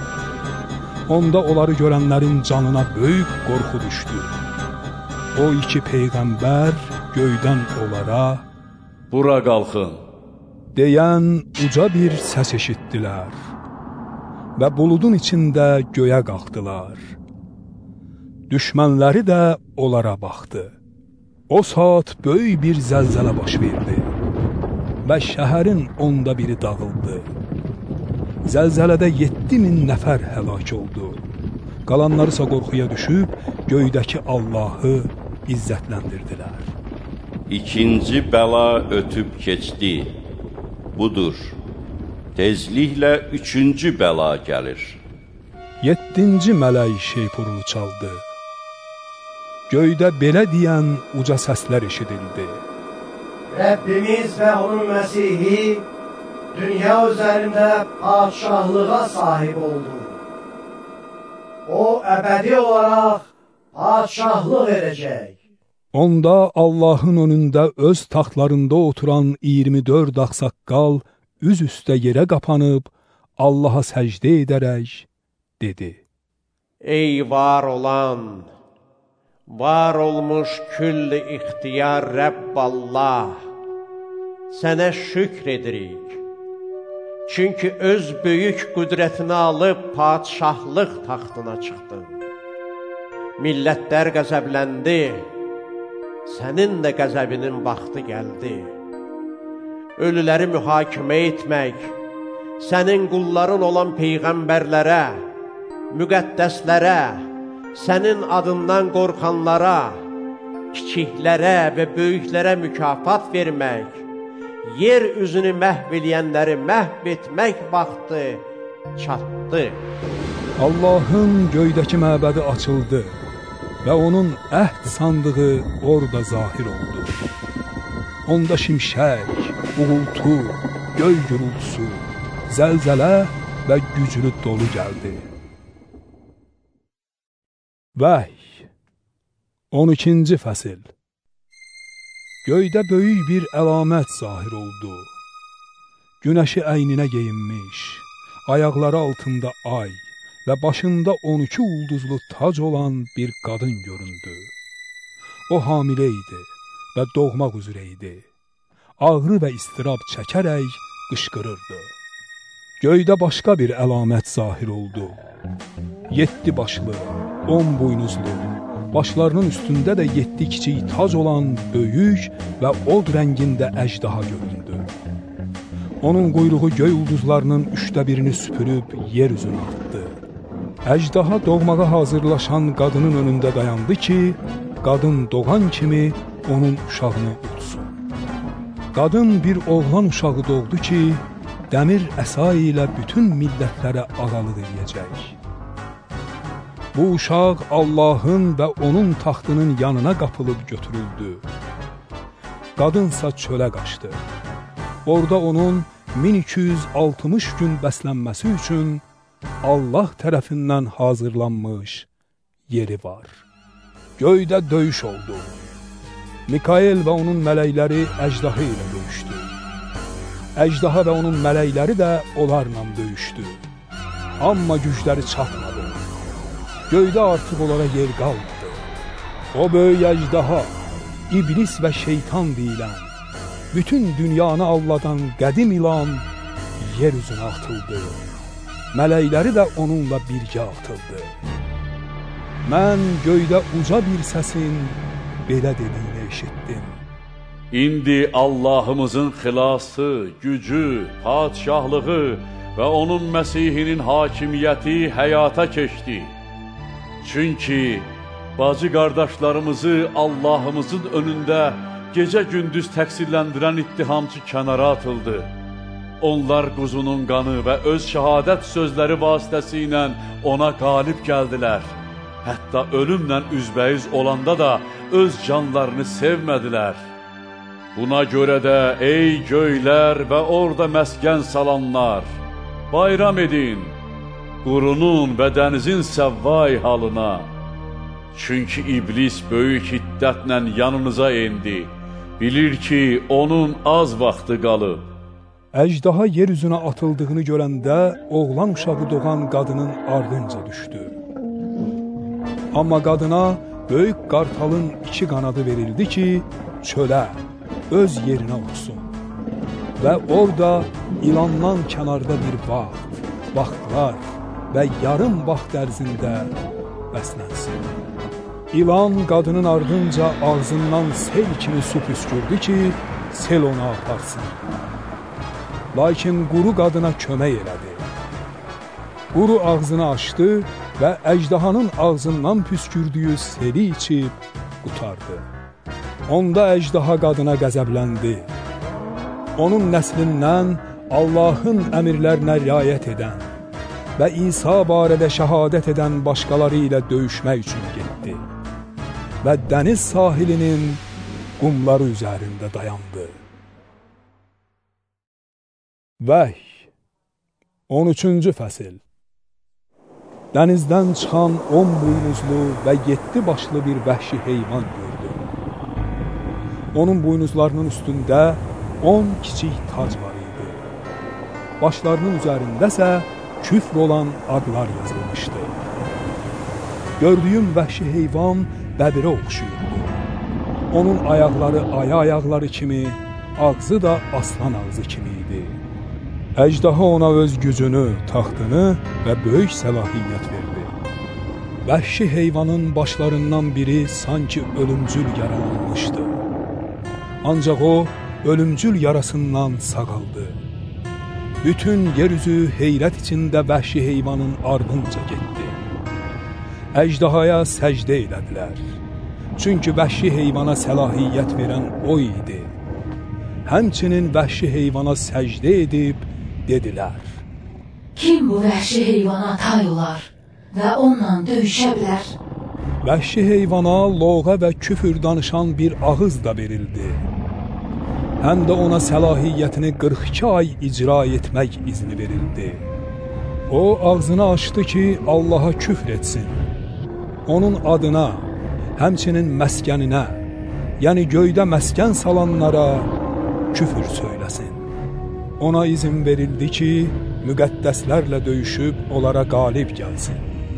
Onda onları görənlərin canına böyük qorxu düşdü. O iki peyğəmbər göydən onlara "Bura qalxın" deyən uca bir səs eşitdilər və buludun içində göyə qalxdılar. Düşmənləri də onlara baxdı. O saat böyük bir zəlzələ baş verdi və şəhərin onda biri dağıldı. Zəlzələdə yeddi min nəfər həlak oldu. Qalanları isə qorxuya düşüb göydəki Allahı izzətləndirdilər. İkinci bəla ötüb keçdi. Budur, tezliklə üçüncü bəla gəlir. Yeddinci mələk şeypurunu çaldı. Göydə belə deyən uca səslər eşidildi. Rəbbimiz və onun Məsihi dünya üzərində padşahlığa sahib oldu. O, əbədi olaraq padşahlıq edəcək. Onda Allahın önündə öz taxtlarında oturan iyirmi dörd ağsaqqal üz üstə yerə qapanıb Allaha səcdə edərək dedi: Ey var olan, var olmuş külli ixtiyar Rəbb Allah, sənə şükr edirik. Çünki öz böyük qüdrətini alıb padşahlıq taxtına çıxdın. Millətlər qəzəbləndi, sənin də qəzəbinin vaxtı gəldi. Ölüləri mühakimə etmək, sənin qulların olan peyğəmbərlərə, müqəddəslərə, sənin adından qorxanlara, kiçiklərə və böyüklərə mükafat vermək, yer üzünü məhv eləyənləri məhv etmək vaxtı çatdı. Allahın göydəki məbədi açıldı və onun əhd sandığı orada zahir oldu. Onda şimşək, uğultu, göy gürültüsü, zəlzələ və güclü dolu gəldi. Vəhy on ikinci fəsil. Göydə böyük bir əlamət zahir oldu. Günəşi əyninə geyinmiş, ayaqları altında ay və başında on iki ulduzlu tac olan bir qadın göründü. O hamilə idi və doğmaq üzrə idi. Ağrı və istirab çəkərək qışqırırdı. Göydə başqa bir əlamət zahir oldu. Yeddi başlı, on buynuzlu, başlarının üstündə də yeddi kiçik tac olan böyük və od rəngində əjdaha göründü. Onun quyruğu göy ulduzlarının üçdə birini süpürüb yer üzünə atdı. Əjdaha doğmağa hazırlaşan qadının önündə dayandı ki, qadın doğan kimi onun uşağını utsun. Qadın bir oğlan uşağı doğdu ki, dəmir əsa ilə bütün millətlərə ağalıq edəcək. Bu uşaq Allahın və onun taxtının yanına qapılıb götürüldü. Qadınsa çölə qaçdı. Orada onun min iki yüz altmış gün bəslənməsi üçün Allah tərəfindən hazırlanmış yeri var. Göydə döyüş oldu. Mikail və onun mələkləri əjdahı ilə döyüşdü. Əjdaha və onun mələkləri də onlarla döyüşdü. Amma gücləri çatmadı. Göydə artıq onlara yer qalmadı. O böyük əjdaha, iblis və şeytan deyilən, bütün dünyanı alladan qədim ilan yer üzünə atıldı. Mələkləri də onunla birgə atıldı. Mən göydə uca bir səsin belə dediyini eşitdim. İndi Allahımızın xilası, gücü, padşahlığı və onun Məsihinin hakimiyyəti həyata keçdi. Çünki bacı qardaşlarımızı Allahımızın önündə gecə-gündüz təqsirləndirən ittihamçı kənara atıldı. Onlar quzunun qanı və öz şəhadət sözləri vasitəsilə ona qalib gəldilər. Hətta ölümlə üzbəyiz olanda da öz canlarını sevmədilər. Buna görə də ey göylər və orada məskən salanlar, bayram edin, qurunun və dənizin səvvay halına. Çünki iblis böyük hiddətlə yanınıza endi, bilir ki, onun az vaxtı qalıb. Əjdaha yer üzünə atıldığını görəndə oğlan uşağı doğan qadının ardınca düşdü. Amma qadına böyük qartalın iki qanadı verildi ki, çölə, öz yerinə uçsun. Və orada ilandan kənarda bir vaxt, vaxtlar və yarım vaxt ərzində bəslənsin. İlan qadının ardınca ağzından sel kimi su püskürdü ki, sel onu aparsın. Lakin quru qadına kömək elədi. Quru ağzını açdı və əjdahanın ağzından püskürdüyü seli içib qutardı. Onda əjdaha qadına qəzəbləndi. Onun nəslindən Allahın əmirlərinə riayət edən və İsa barədə şəhadət edən başqaları ilə döyüşmək üçün getdi və dəniz sahilinin qumları üzərində dayandı. Vəhy on üçüncü fəsil. Dənizdən çıxan on buynuzlu və yeddi başlı bir vəhşi heyvan gördüm. Onun buynuzlarının üstündə on kiçik tac var idi. Başlarının üzərindəsə küfr olan adlar yazılmışdı. Gördüyüm vəhşi heyvan bəbirə oxşuyurdu. Onun ayaqları aya ayaqları kimi, ağzı da aslan ağzı kimi idi. Əjdaha ona öz gücünü, taxtını və böyük səlahiyyət verdi. Vəhşi heyvanın başlarından biri sanki ölümcül yaralanmışdı. Ancaq o, ölümcül yarasından sağaldı. Bütün yeryüzü heyrət içində vəhşi heyvanın ardınca getdi. Əjdahaya səcdə elədilər. Çünki vəhşi heyvana səlahiyyət verən o idi. Həmçinin vəhşi heyvana səcdə edib dedilər: Kim bu vəhşi heyvana tay olar və onunla döyüşə bilər? Vəhşi heyvana loğa və küfür danışan bir ağız da verildi. Həm də ona səlahiyyətini qırx iki ay icra etmək izni verildi. O ağzını açdı ki, Allaha küfr etsin. Onun adına, həmçinin məskəninə, yəni göydə məskən salanlara küfür söyləsin. Ona izin verildi ki, müqəddəslərlə döyüşüb onlara qalib gəlsin.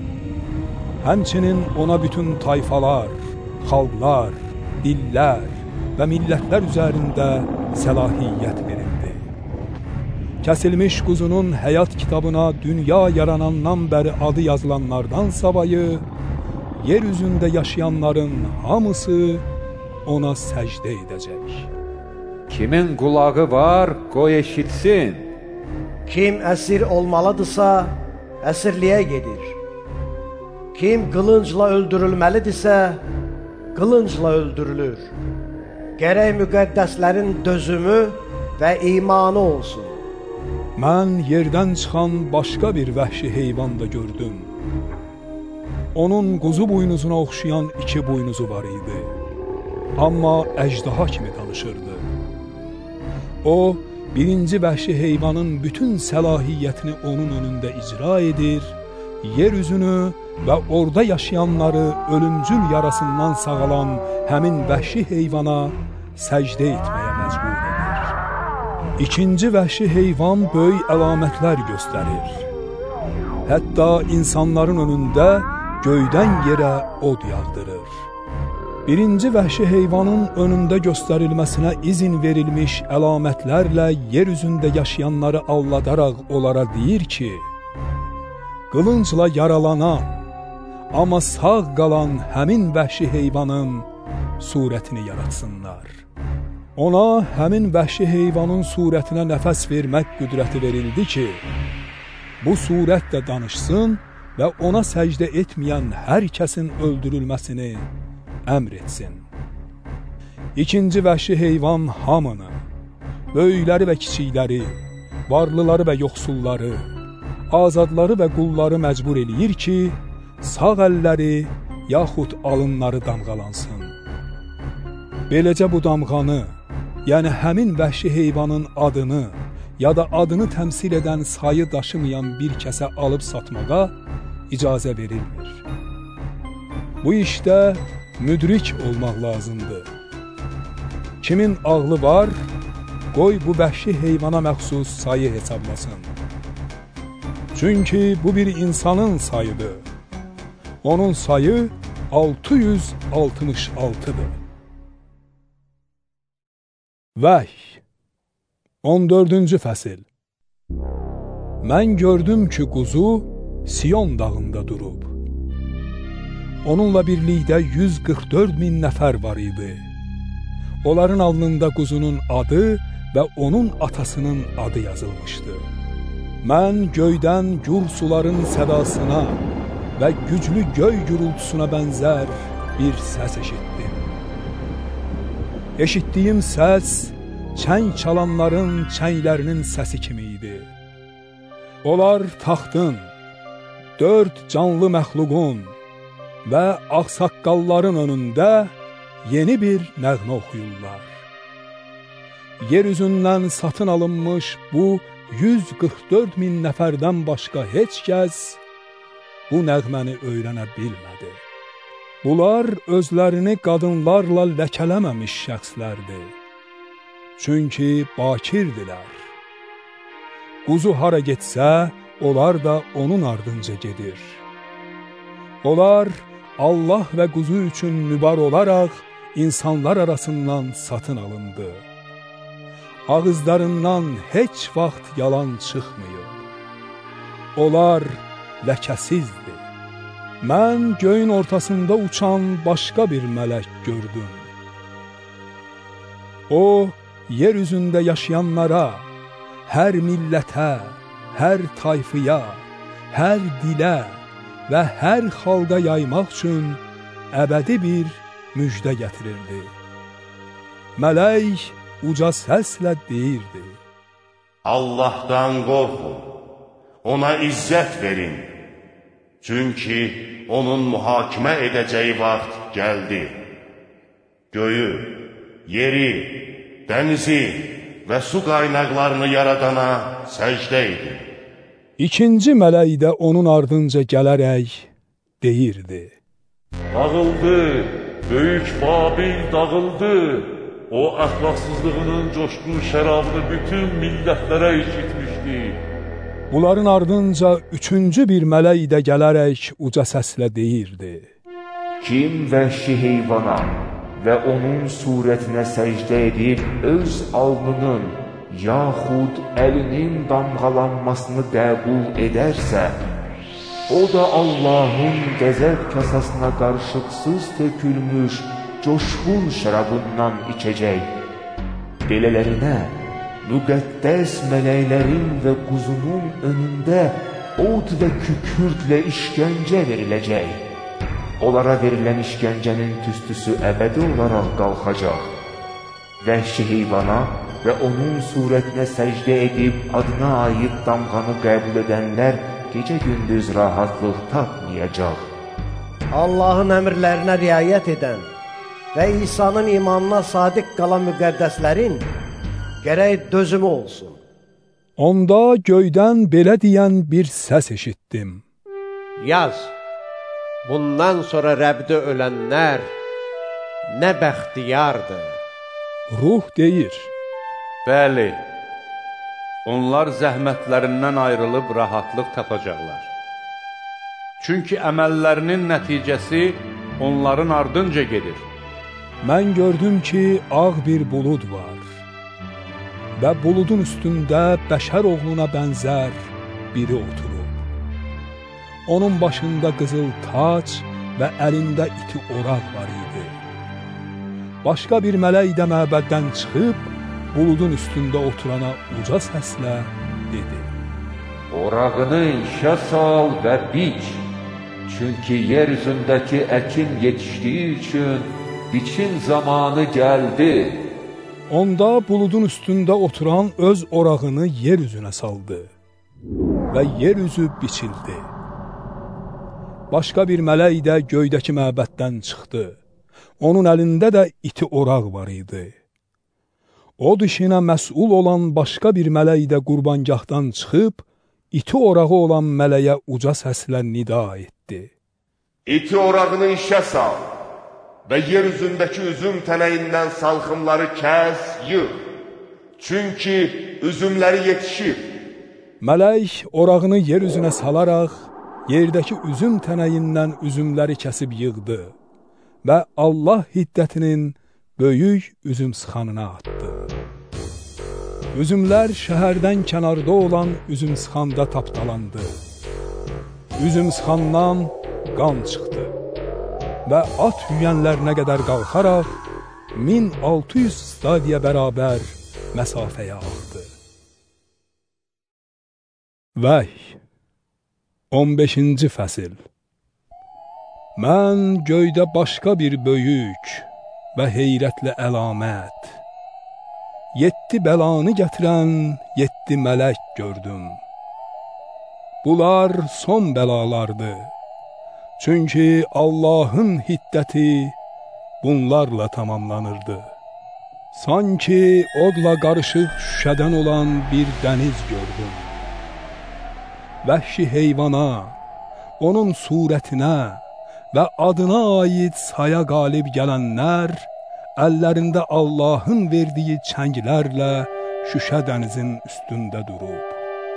Həmçinin ona bütün tayfalar, xalqlar, dillər və millətlər üzərində səlahiyyət verildi. Kəsilmiş quzunun həyat kitabına dünya yaranandan bəri adı yazılanlardan savayı, yer üzündə yaşayanların hamısı ona səcdə edəcək. Kimin qulağı var, qoy eşitsin. Kim əsir olmalıdırsa, əsirliyə gedir. Kim qılıncla öldürülməlidirsə, qılıncla öldürülür. Gərək müqəddəslərin dözümü və imanı olsun. Mən yerdən çıxan başqa bir vəhşi heyvan da gördüm. Onun quzu buynuzuna oxşayan iki buynuzu var idi. Amma əjdaha kimi danışırdı. O, birinci vəhşi heyvanın bütün səlahiyyətini onun önündə icra edir, yer üzünü və orada yaşayanları ölümcül yarasından sağalan həmin vəhşi heyvana səcdə etməyə məcbur edir. İkinci vəhşi heyvan böyük əlamətlər göstərir. Hətta insanların önündə göydən yerə od yağdırır. Birinci vəhşi heyvanın önündə göstərilməsinə izin verilmiş əlamətlərlə yer üzündə yaşayanları aldadaraq onlara deyir ki, qılıncla yaralanan, amma sağ qalan həmin vəhşi heyvanın surətini yaratsınlar. Ona həmin vəhşi heyvanın surətinə nəfəs vermək qüdrəti verildi ki, bu surət də danışsın və ona səcdə etməyən hər kəsin öldürülməsini əmr etsin. İkinci vəhşi heyvan hamını, böyükləri və kiçikləri, varlıları və yoxsulları, azadları və qulları məcbur eləyir ki, sağ əlləri yaxud alınları damğalansın. Beləcə bu damğanı, yəni həmin vəhşi heyvanın adını ya da adını təmsil edən sayı daşımayan bir kəsə alıb satmağa icazə verilmir. Bu işdə müdrik olmaq lazımdır. Kimin ağlı var, qoy bu vəhşi heyvana məxsus sayı hesablasın. Çünki bu bir insanın sayıdır. Onun sayı altı yüz altmış altıdır. Vəhy on dördüncü fəsil. Mən gördüm ki, quzu Siyon dağında durub. Onunla birlikdə yüz qırx dörd min nəfər var idi. Onların alnında quzunun adı və onun atasının adı yazılmışdı. Mən göydən gur suların sədasına və güclü göy gürültüsünə bənzər bir səs eşitdim. Eşitdiyim səs, çəng çalanların çənglərinin səsi kimi idi. Onlar taxtın, dörd canlı məxluqun və ağsaqqalların önündə yeni bir nəğmə oxuyurlar. Yer üzündən satın alınmış bu yüz qırx dörd min nəfərdən başqa heç kəs bu nəğməni öyrənə bilmədi. Bunlar özlərini qadınlarla ləkələməmiş şəxslərdir. Çünki bakirdirlər. Quzu hara getsə, onlar da onun ardınca gedir. Onlar Allah və quzu üçün mübar olaraq insanlar arasından satın alındı. Ağızlarından heç vaxt yalan çıxmıyor. Onlar ləkəsizdir. Mən göyün ortasında uçan başqa bir mələk gördüm. O, yer üzündə yaşayanlara, hər millətə, hər tayfıya, hər dilə və hər xalqa yaymaq üçün əbədi bir müjdə gətirirdi. Mələk uca səslə deyirdi: Allahdan qorxun, ona izzət verin. Çünki onun mühakimə edəcəyi vaxt gəldi. Göyü, yeri, dənizi və su qaynaqlarını yaradana səcdə edin. İkinci mələk də onun ardınca gələrək deyirdi: Dağıldı, böyük Babil dağıldı. O əxlaqsızlığının coşqun şərabını bütün millətlərə içitmişdi. Bunların ardınca üçüncü bir mələk də gələrək uca səslə deyirdi: Kim vəhşi heyvana və onun surətinə səcdə edib öz alnının, yaxud əlinin damğalanmasını qəbul edərsə, o da Allahın qəzəb kasasına qarışıqsız tökülmüş coşqun şərabından içəcək. Belələrinə müqəddəs mələklərin və quzunun önündə od və kükürdlə işgəncə veriləcək. Onlara verilən işgəncənin tüstüsü əbədi olaraq qalxacaq. Vəhşi heyvana və onun surətinə səcdə edib adına aid damğanı qəbul edənlər gecə-gündüz rahatlıq tapmayacaq. Allahın əmrlərinə riayət edən və İsa'nın imanına sadiq qalan müqəddəslərin gərək dözümü olsun. Onda göydən belə deyən bir səs eşitdim: Yaz, bundan sonra Rəbdə ölənlər nə bəxtiyardır. Ruh deyir: Bəli, onlar zəhmətlərindən ayrılıb rahatlıq tapacaqlar. Çünki əməllərinin nəticəsi onların ardınca gedir. Mən gördüm ki, ağ bir bulud var və buludun üstündə bəşər oğluna bənzər biri oturub. Onun başında qızıl tac və əlində iti oraq var idi. Başqa bir mələk də məbəddən çıxıb, buludun üstündə oturana uca səslə dedi: Orağını işə sal və biç, çünki yer üzündəki əkin yetişdiyi üçün biçin zamanı gəldi. Onda buludun üstündə oturan öz orağını yer üzünə saldı və yer üzü biçildi. Başqa bir mələk də göydəki məbəddən çıxdı. Onun əlində də iti oraq var idi. Od işinə məsul olan başqa bir mələk də qurbangahdan çıxıb, iti orağı olan mələyə uca səslə nida etdi: İti orağını işə sal və yer üzündəki üzüm tənəyindən salxımları kəs, yığ. Çünki üzümləri yetişib. Mələk orağını yer üzünə salaraq, yerdəki üzüm tənəyindən üzümləri kəsib yığdı və Allah hiddətinin böyük üzüm sıxanına atdı. Üzümlər şəhərdən kənarda olan üzüm sıxanda tapdalandı. Üzüm sıxandan qan çıxdı və at yüyənlərinə qədər qalxaraq min altı yüz stadiya bərabər məsafəyə axdı. Vəhy on beşinci fəsil. Mən göydə başqa bir böyük və heyrətli əlamət, yeddi bəlanı gətirən yeddi mələk gördüm. Bunlar son bəlalardır. Çünki Allahın hiddəti bunlarla tamamlanırdı. Sanki odla qarışıq şüşədən olan bir dəniz gördüm. Vəhşi heyvana, onun surətinə və adına aid saya qalib gələnlər əllərində Allahın verdiyi çənglərlə şüşə dənizin üstündə durub.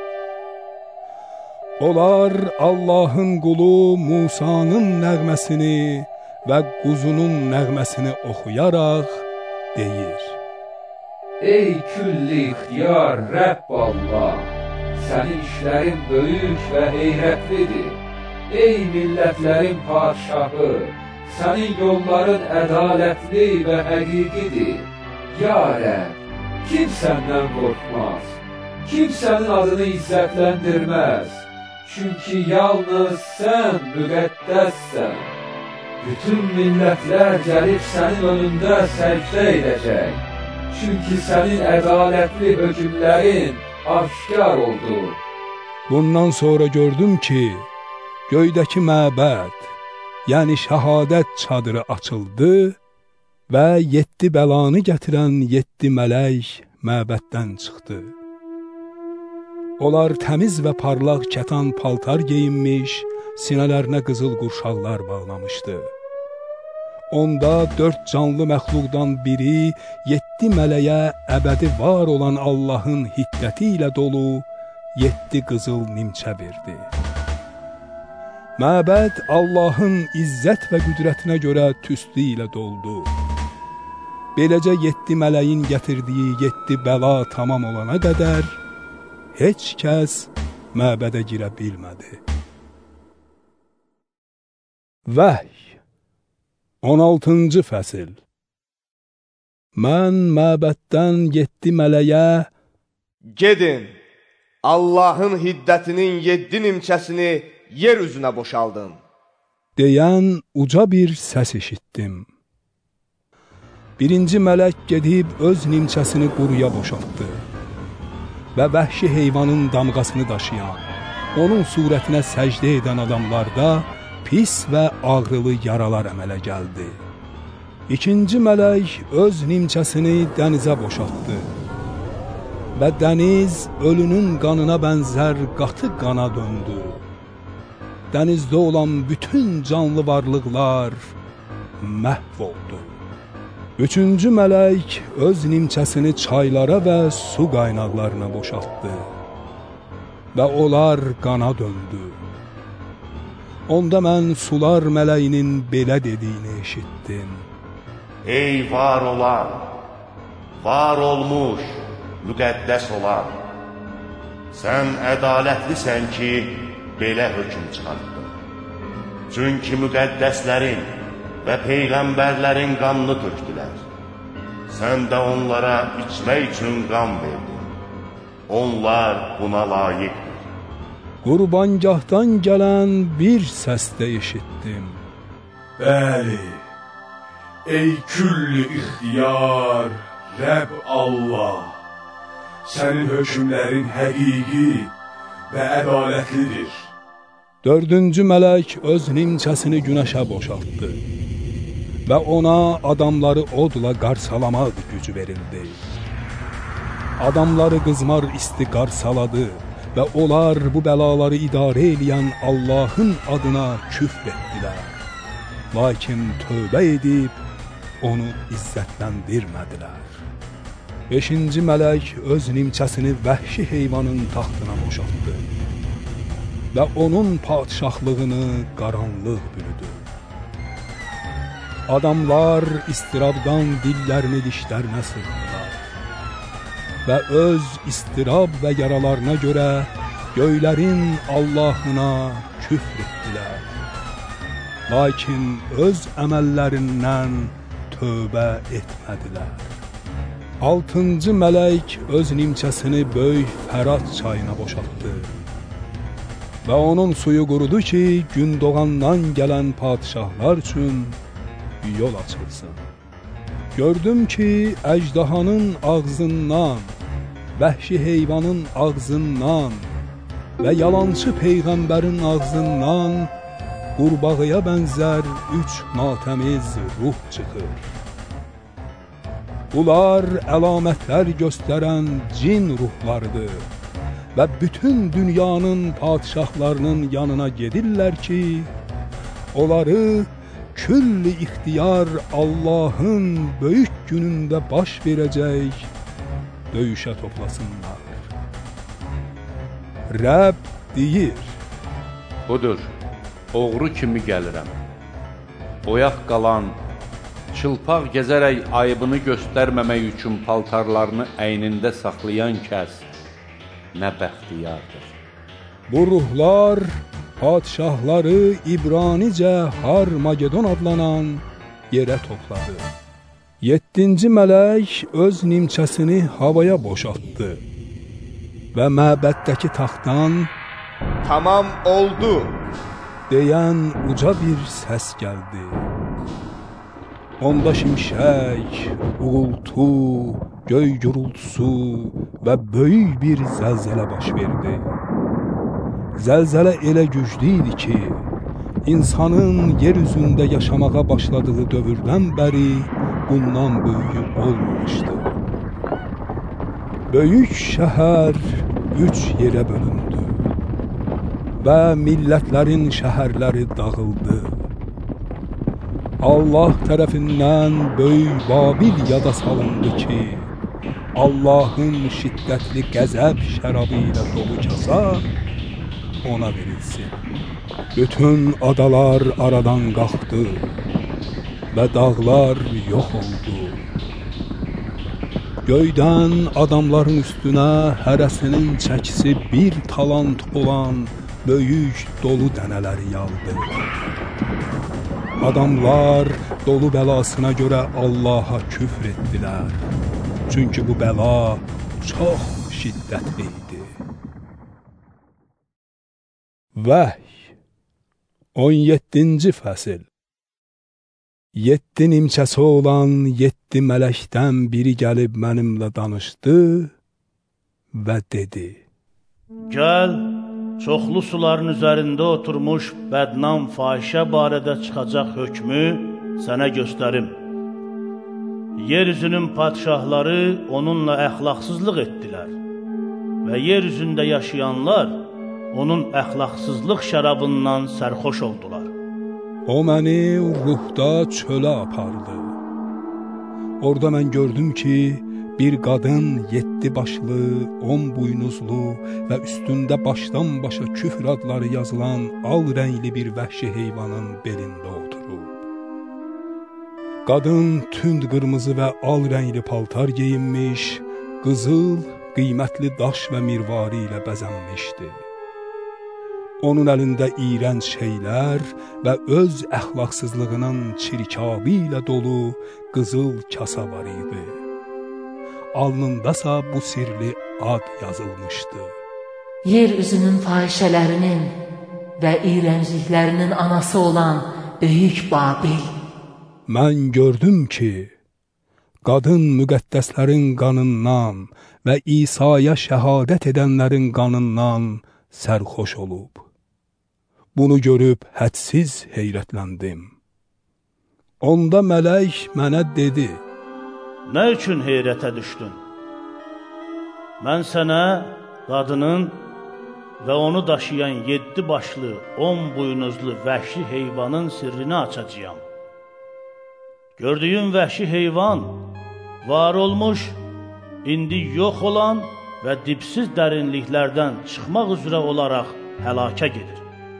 Onlar Allahın qulu Musanın nəğməsini və quzunun nəğməsini oxuyaraq deyir: Ey külli ixtiyar Rəbb Allah, sənin işlərin böyük və heyrətlidir. Ey millətlərin padşahı, sənin yolların ədalətli və həqiqidir. Ya Rəbb, kim səndən qorxmaz? Kim sənin adını izzətləndirməz? Çünki yalnız sən müqəddəssən. Bütün millətlər gəlib sənin önündə səcdə edəcək. Çünki sənin ədalətli hökmlərin aşkar oldu. Bundan sonra gördüm ki, göydəki məbəd, yəni şəhadət çadırı açıldı və yeddi bəlanı gətirən yeddi mələk məbəddən çıxdı. Onlar təmiz və parlaq kətan paltar geyinmiş, sinələrinə qızıl qurşaqlar bağlamışdı. Onda dörd canlı məxluqdan biri yeddi mələyə əbədi var olan Allahın hiddəti ilə dolu yeddi qızıl nimçə verdi. Məbəd Allahın izzət və qüdrətinə görə tüstü ilə doldu. Beləcə yeddi mələyin gətirdiyi yeddi bəla tamam olana qədər heç kəs məbədə girə bilmədi. Vəhy on altıncı fəsil. Mən məbəddən yeddi mələyə gedin, Allahın hiddətinin yeddi nimçəsini yer üzünə boşaldın deyən uca bir səs eşitdim. Birinci mələk gedib öz nimçəsini quruya boşaltdı və vəhşi heyvanın damğasını daşıyan, onun surətinə səcdə edən adamlarda pis və ağrılı yaralar əmələ gəldi. İkinci mələk öz nimçəsini dənizə boşaltdı və dəniz ölünün qanına bənzər qatı qana döndü. Dənizdə olan bütün canlı varlıqlar məhv oldu. Üçüncü mələk öz nimçəsini çaylara və su qaynaqlarına boşaltdı və onlar qana döndü. Onda mən sular mələyinin belə dediyini eşitdim: Ey var olan, var olmuş, müqəddəs olan, sən ədalətlisən ki, belə hökm çıxartdın. Çünki müqəddəslərin və peyğəmbərlərin qanını tökdülər. Sən də onlara içmək üçün qan verdin. Onlar buna layiqdir. Qurbangahdan gələn bir səs də eşitdim: Bəli, ey külli ixtiyar Rəbb Allah, sənin hökmlərin həqiqi və ədalətlidir. Dördüncü mələk öz nimçəsini günəşə boşaltdı və ona adamları odla qarsalamaq gücü verildi. Adamları qızmar isti qarsaladı və onlar bu bəlaları idarə eləyən Allahın adına küfr etdilər. Lakin tövbə edib onu izzətləndirmədilər. Beşinci mələk öz nimçəsini vəhşi heyvanın taxtına boşaltdı və onun padşahlığını qaranlıq bürüdü. Adamlar istirabdan dillərini dişlərinə sıxdılar və öz istirab və yaralarına görə göylərin Allahına küfr etdilər. Lakin öz əməllərindən tövbə etmədilər. Altıncı mələk öz nimçəsini böyük Fərat çayına boşaltdı və onun suyu qurudu ki, gün doğandan gələn padşahlar üçün yol açılsın. Gördüm ki, əjdahanın ağzından, vəhşi heyvanın ağzından və yalançı peyğəmbərin ağzından qurbağaya bənzər üç natəmiz ruh çıxır. Bunlar əlamətlər göstərən cin ruhlarıdır və bütün dünyanın padişahlarının yanına gedirlər ki, onları külli ixtiyar Allahın böyük günündə baş verəcək döyüşə toplasınlar. Rəbb deyir: Budur, oğru kimi gəlirəm. Oyaq qalan, çılpaq gəzərək ayıbını göstərməmək üçün paltarlarını əynində saxlayan kəs nə bəxtiyardır. Bu ruhlar padişahları İbranicə Harmagedon adlanan yerə topladı. Yeddinci mələk öz nimçəsini havaya boşaltdı və məbəddəki taxtdan "Tamam oldu" deyən uca bir səs gəldi. Onda şimşək, uğultu, göy gurultusu və böyük bir zəlzələ baş verdi. Zəlzələ elə güclü idi ki, insanın yer üzündə yaşamağa başladığı dövrdən bəri bundan böyüyü olmamışdı. Böyük şəhər üç yerə bölündü və millətlərin şəhərləri dağıldı. Allah tərəfindən böyük Babil yada salındı ki, Allahın şiddətli qəzəb şərabı ilə dolu kasa ona verilsin. Bütün adalar aradan qalxdı və dağlar yox oldu. Göydən adamların üstünə hərəsinin çəkisi bir talant olan böyük dolu dənələri yağdı. Adamlar dolu bəlasına görə Allaha küfr etdilər. Çünki bu bəla çox şiddətli idi. Vəhy on yeddinci fəsil. Yeddi nimçəsi olan yeddi mələkdən biri gəlib mənimlə danışdı və dedi: Gəl, çoxlu suların üzərində oturmuş bədnam fahişə barədə çıxacaq hökmü sənə göstərim. Yeryüzünün padişahları onunla əxlaqsızlıq etdilər və yeryüzündə yaşayanlar onun əxlaqsızlıq şərabından sərxoş oldular. O məni ruhda çölə apardı. Orada mən gördüm ki, bir qadın yeddi başlı, on buynuzlu və üstündə başdan başa küfr adları yazılan al rəngli bir vəhşi heyvanın belində oturub. Qadın tünd qırmızı və al rəngli paltar geyinmiş, qızıl, qiymətli daş və mirvari ilə bəzənmişdi. Onun əlində iyrənc şeylər və öz əxlaqsızlığının çirkabı ilə dolu qızıl kasa var idi. Alnındasa bu sirli ad yazılmışdı. Yer üzünün fahişələrinin və iyrəncliklərinin anası olan Böyük Babil. Mən gördüm ki, qadın müqəddəslərin qanından və İsa'ya şəhadət edənlərin qanından sərxoş olub. Bunu görüb hədsiz heyrətləndim. Onda mələk mənə dedi: Nə üçün heyrətə düşdün? Mən sənə qadının və onu daşıyan yeddi başlı, on buynuzlu vəhşi heyvanın sirrini açacağam. Gördüyün vəhşi heyvan var olmuş, indi yox olan və dipsiz dərinliklərdən çıxmaq üzrə olaraq həlakə gedir.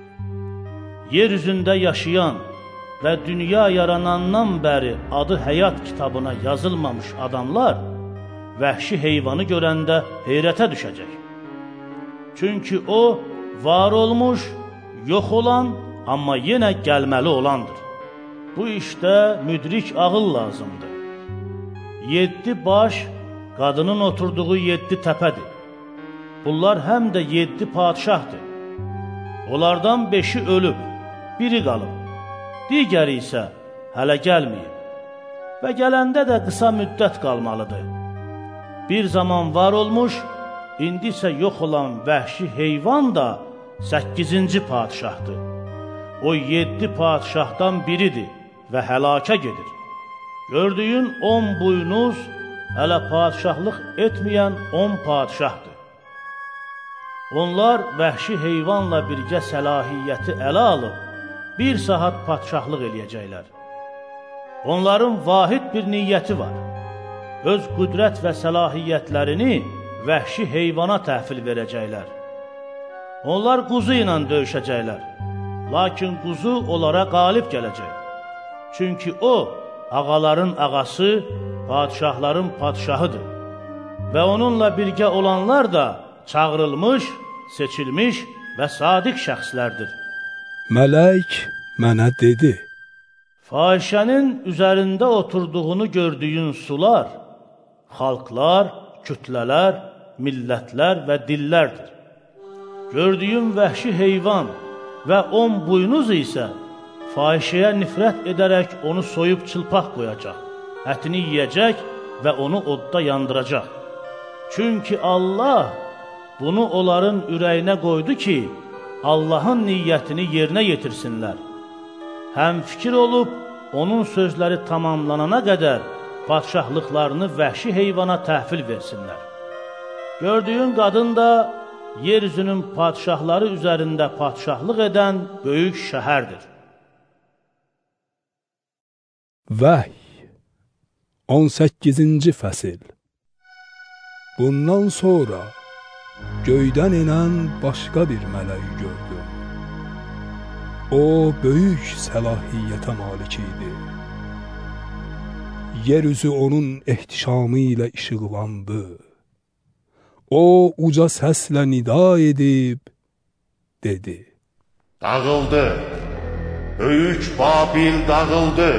Yer üzündə yaşayan və dünya yaranandan bəri adı həyat kitabına yazılmamış adamlar vəhşi heyvanı görəndə heyrətə düşəcək. Çünki o, var olmuş, yox olan, amma yenə gəlməli olandır. Bu işdə müdrik ağıl lazımdır. Yeddi baş, qadının oturduğu yeddi təpədir. Bunlar həm də yeddi padişahdır. Onlardan beşi ölüb, biri qalıb. Digəri isə hələ gəlməyib və gələndə də qısa müddət qalmalıdır. Bir zaman var olmuş, indi isə yox olan vəhşi heyvan da səkkizinci padişahdır. O yeddi padişahdan biridir və həlakə gedir. Gördüyün on buynuz hələ padişahlıq etməyən on padişahdır. Onlar vəhşi heyvanla birgə səlahiyyəti ələ alıb, bir saat padişahlıq eləyəcəklər. Onların vahid bir niyyəti var. Öz qüdrət və səlahiyyətlərini vəhşi heyvana təhvil verəcəklər. Onlar quzu ilə döyüşəcəklər. Lakin quzu onlara qalib gələcək. Çünki o, ağaların ağası, padişahların padişahıdır. Və onunla birgə olanlar da çağırılmış, seçilmiş və sadiq şəxslərdir. Mələk mənə dedi: Fahişənin üzərində oturduğunu gördüyün sular, xalqlar, kütlələr, millətlər və dillərdir. Gördüyün vəhşi heyvan və on buynuz isə fahişəyə nifrət edərək onu soyub çılpaq qoyacaq, ətini yiyəcək və onu odda yandıracaq. Çünki Allah bunu onların ürəyinə qoydu ki, Allahın niyyətini yerinə yetirsinlər. Həm fikir olub, onun sözləri tamamlanana qədər padişahlıqlarını vəhşi heyvana təhvil versinlər. Gördüyün qadın da yeryüzünün padişahları üzərində padişahlıq edən böyük şəhərdir. Vəhy on səkkizinci fəsil. Bundan sonra göydən enən başqa bir mələk gördüm. O, böyük səlahiyyətə malik idi. Yeryüzü onun ehtişamı ilə işıqlandı. O, uca səslə nida edib, dedi: Dağıldı, böyük Babil dağıldı.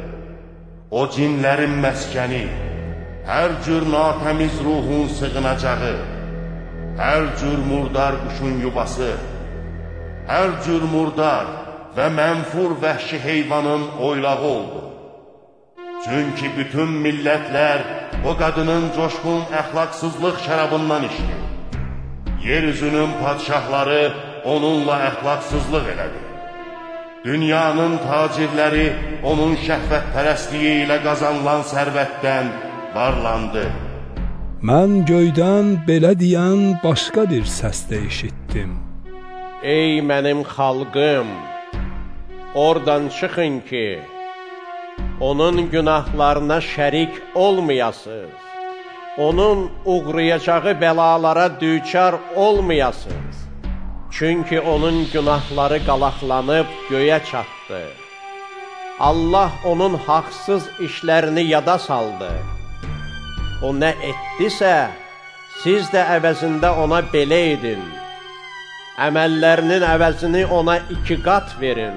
O cinlərin məskəni, hər cür natəmiz ruhun sığınacağı, hər cür murdar quşun yuvası, hər cür murdar və mənfur vəhşi heyvanın oylağı oldu. Çünki bütün millətlər o qadının coşqun əxlaqsızlıq şərabından içdi. Yeryüzünün padişahları onunla əxlaqsızlıq elədi. Dünyanın tacirləri onun şəhvətpərəstliyi ilə qazanılan sərvətdən varlandı. Mən göydən belə deyən başqa bir səs də eşitdim. Ey mənim xalqım, oradan çıxın ki, onun günahlarına şərik olmayasınız, onun uğrayacağı bəlalara düçar olmayasınız. Çünki onun günahları qalaqlanıb göyə çatdı. Allah onun haqsız işlərini yada saldı. O nə etdisə, siz də əvəzində ona belə edin. Əməllərinin əvəzini ona iki qat verin.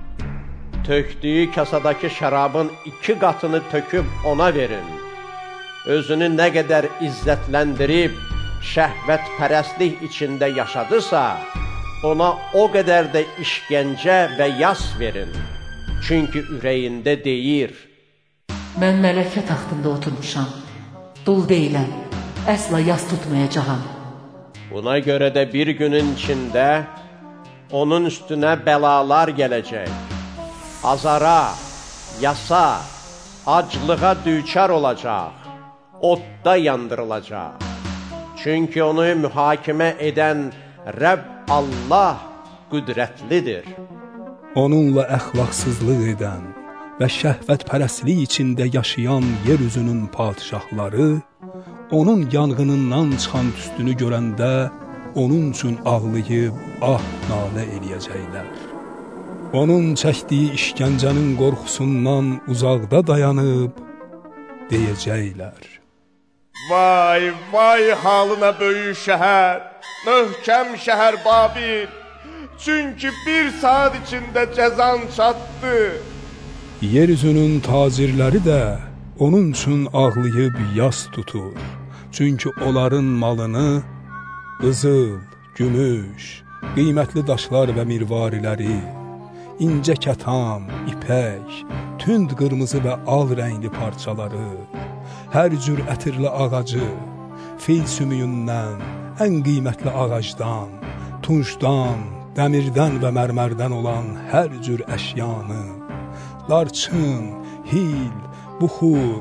Tökdüyü kasadakı şərabın iki qatını töküb ona verin. Özünü nə qədər izzətləndirib, şəhvətpərəstlik içində yaşadısa, ona o qədər də işgəncə və yas verin. Çünki ürəyində deyir: Mən mələkə taxtında oturmuşam, dul deyiləm, əsla yas tutmayacağam. Buna görə də bir günün içində onun üstünə bəlalar gələcək. Azara, yasa, aclığa düçar olacaq, odda yandırılacaq. Çünki onu mühakimə edən Rəbb Allah qüdrətlidir. Onunla əxlaqsızlıq edən və şəhvətpərəstlik içində yaşayan yeryüzünün padişahları, onun yanğınından çıxan tüstünü görəndə onun üçün ağlayıb ah nalə eləyəcəklər. Onun çəkdiyi işgəncənin qorxusundan uzaqda dayanıb deyəcəklər: Vay, vay halına böyük şəhər, möhkəm şəhər Babil. Çünki bir saat içində cəzan çatdı. Yeryüzünün tacirləri də onun üçün ağlayıb yas tutur. Çünki onların malını qızıl, gümüş, qiymətli daşlar və mirvariləri, incə kətan, ipək, tünd qırmızı və al rəngli parçaları, hər cür ətirli ağacı, fil sümüyündən, ən qiymətli ağacdan, tuncdan, dəmirdən və mərmərdən olan hər cür əşyanı, darçın, hil, buxur,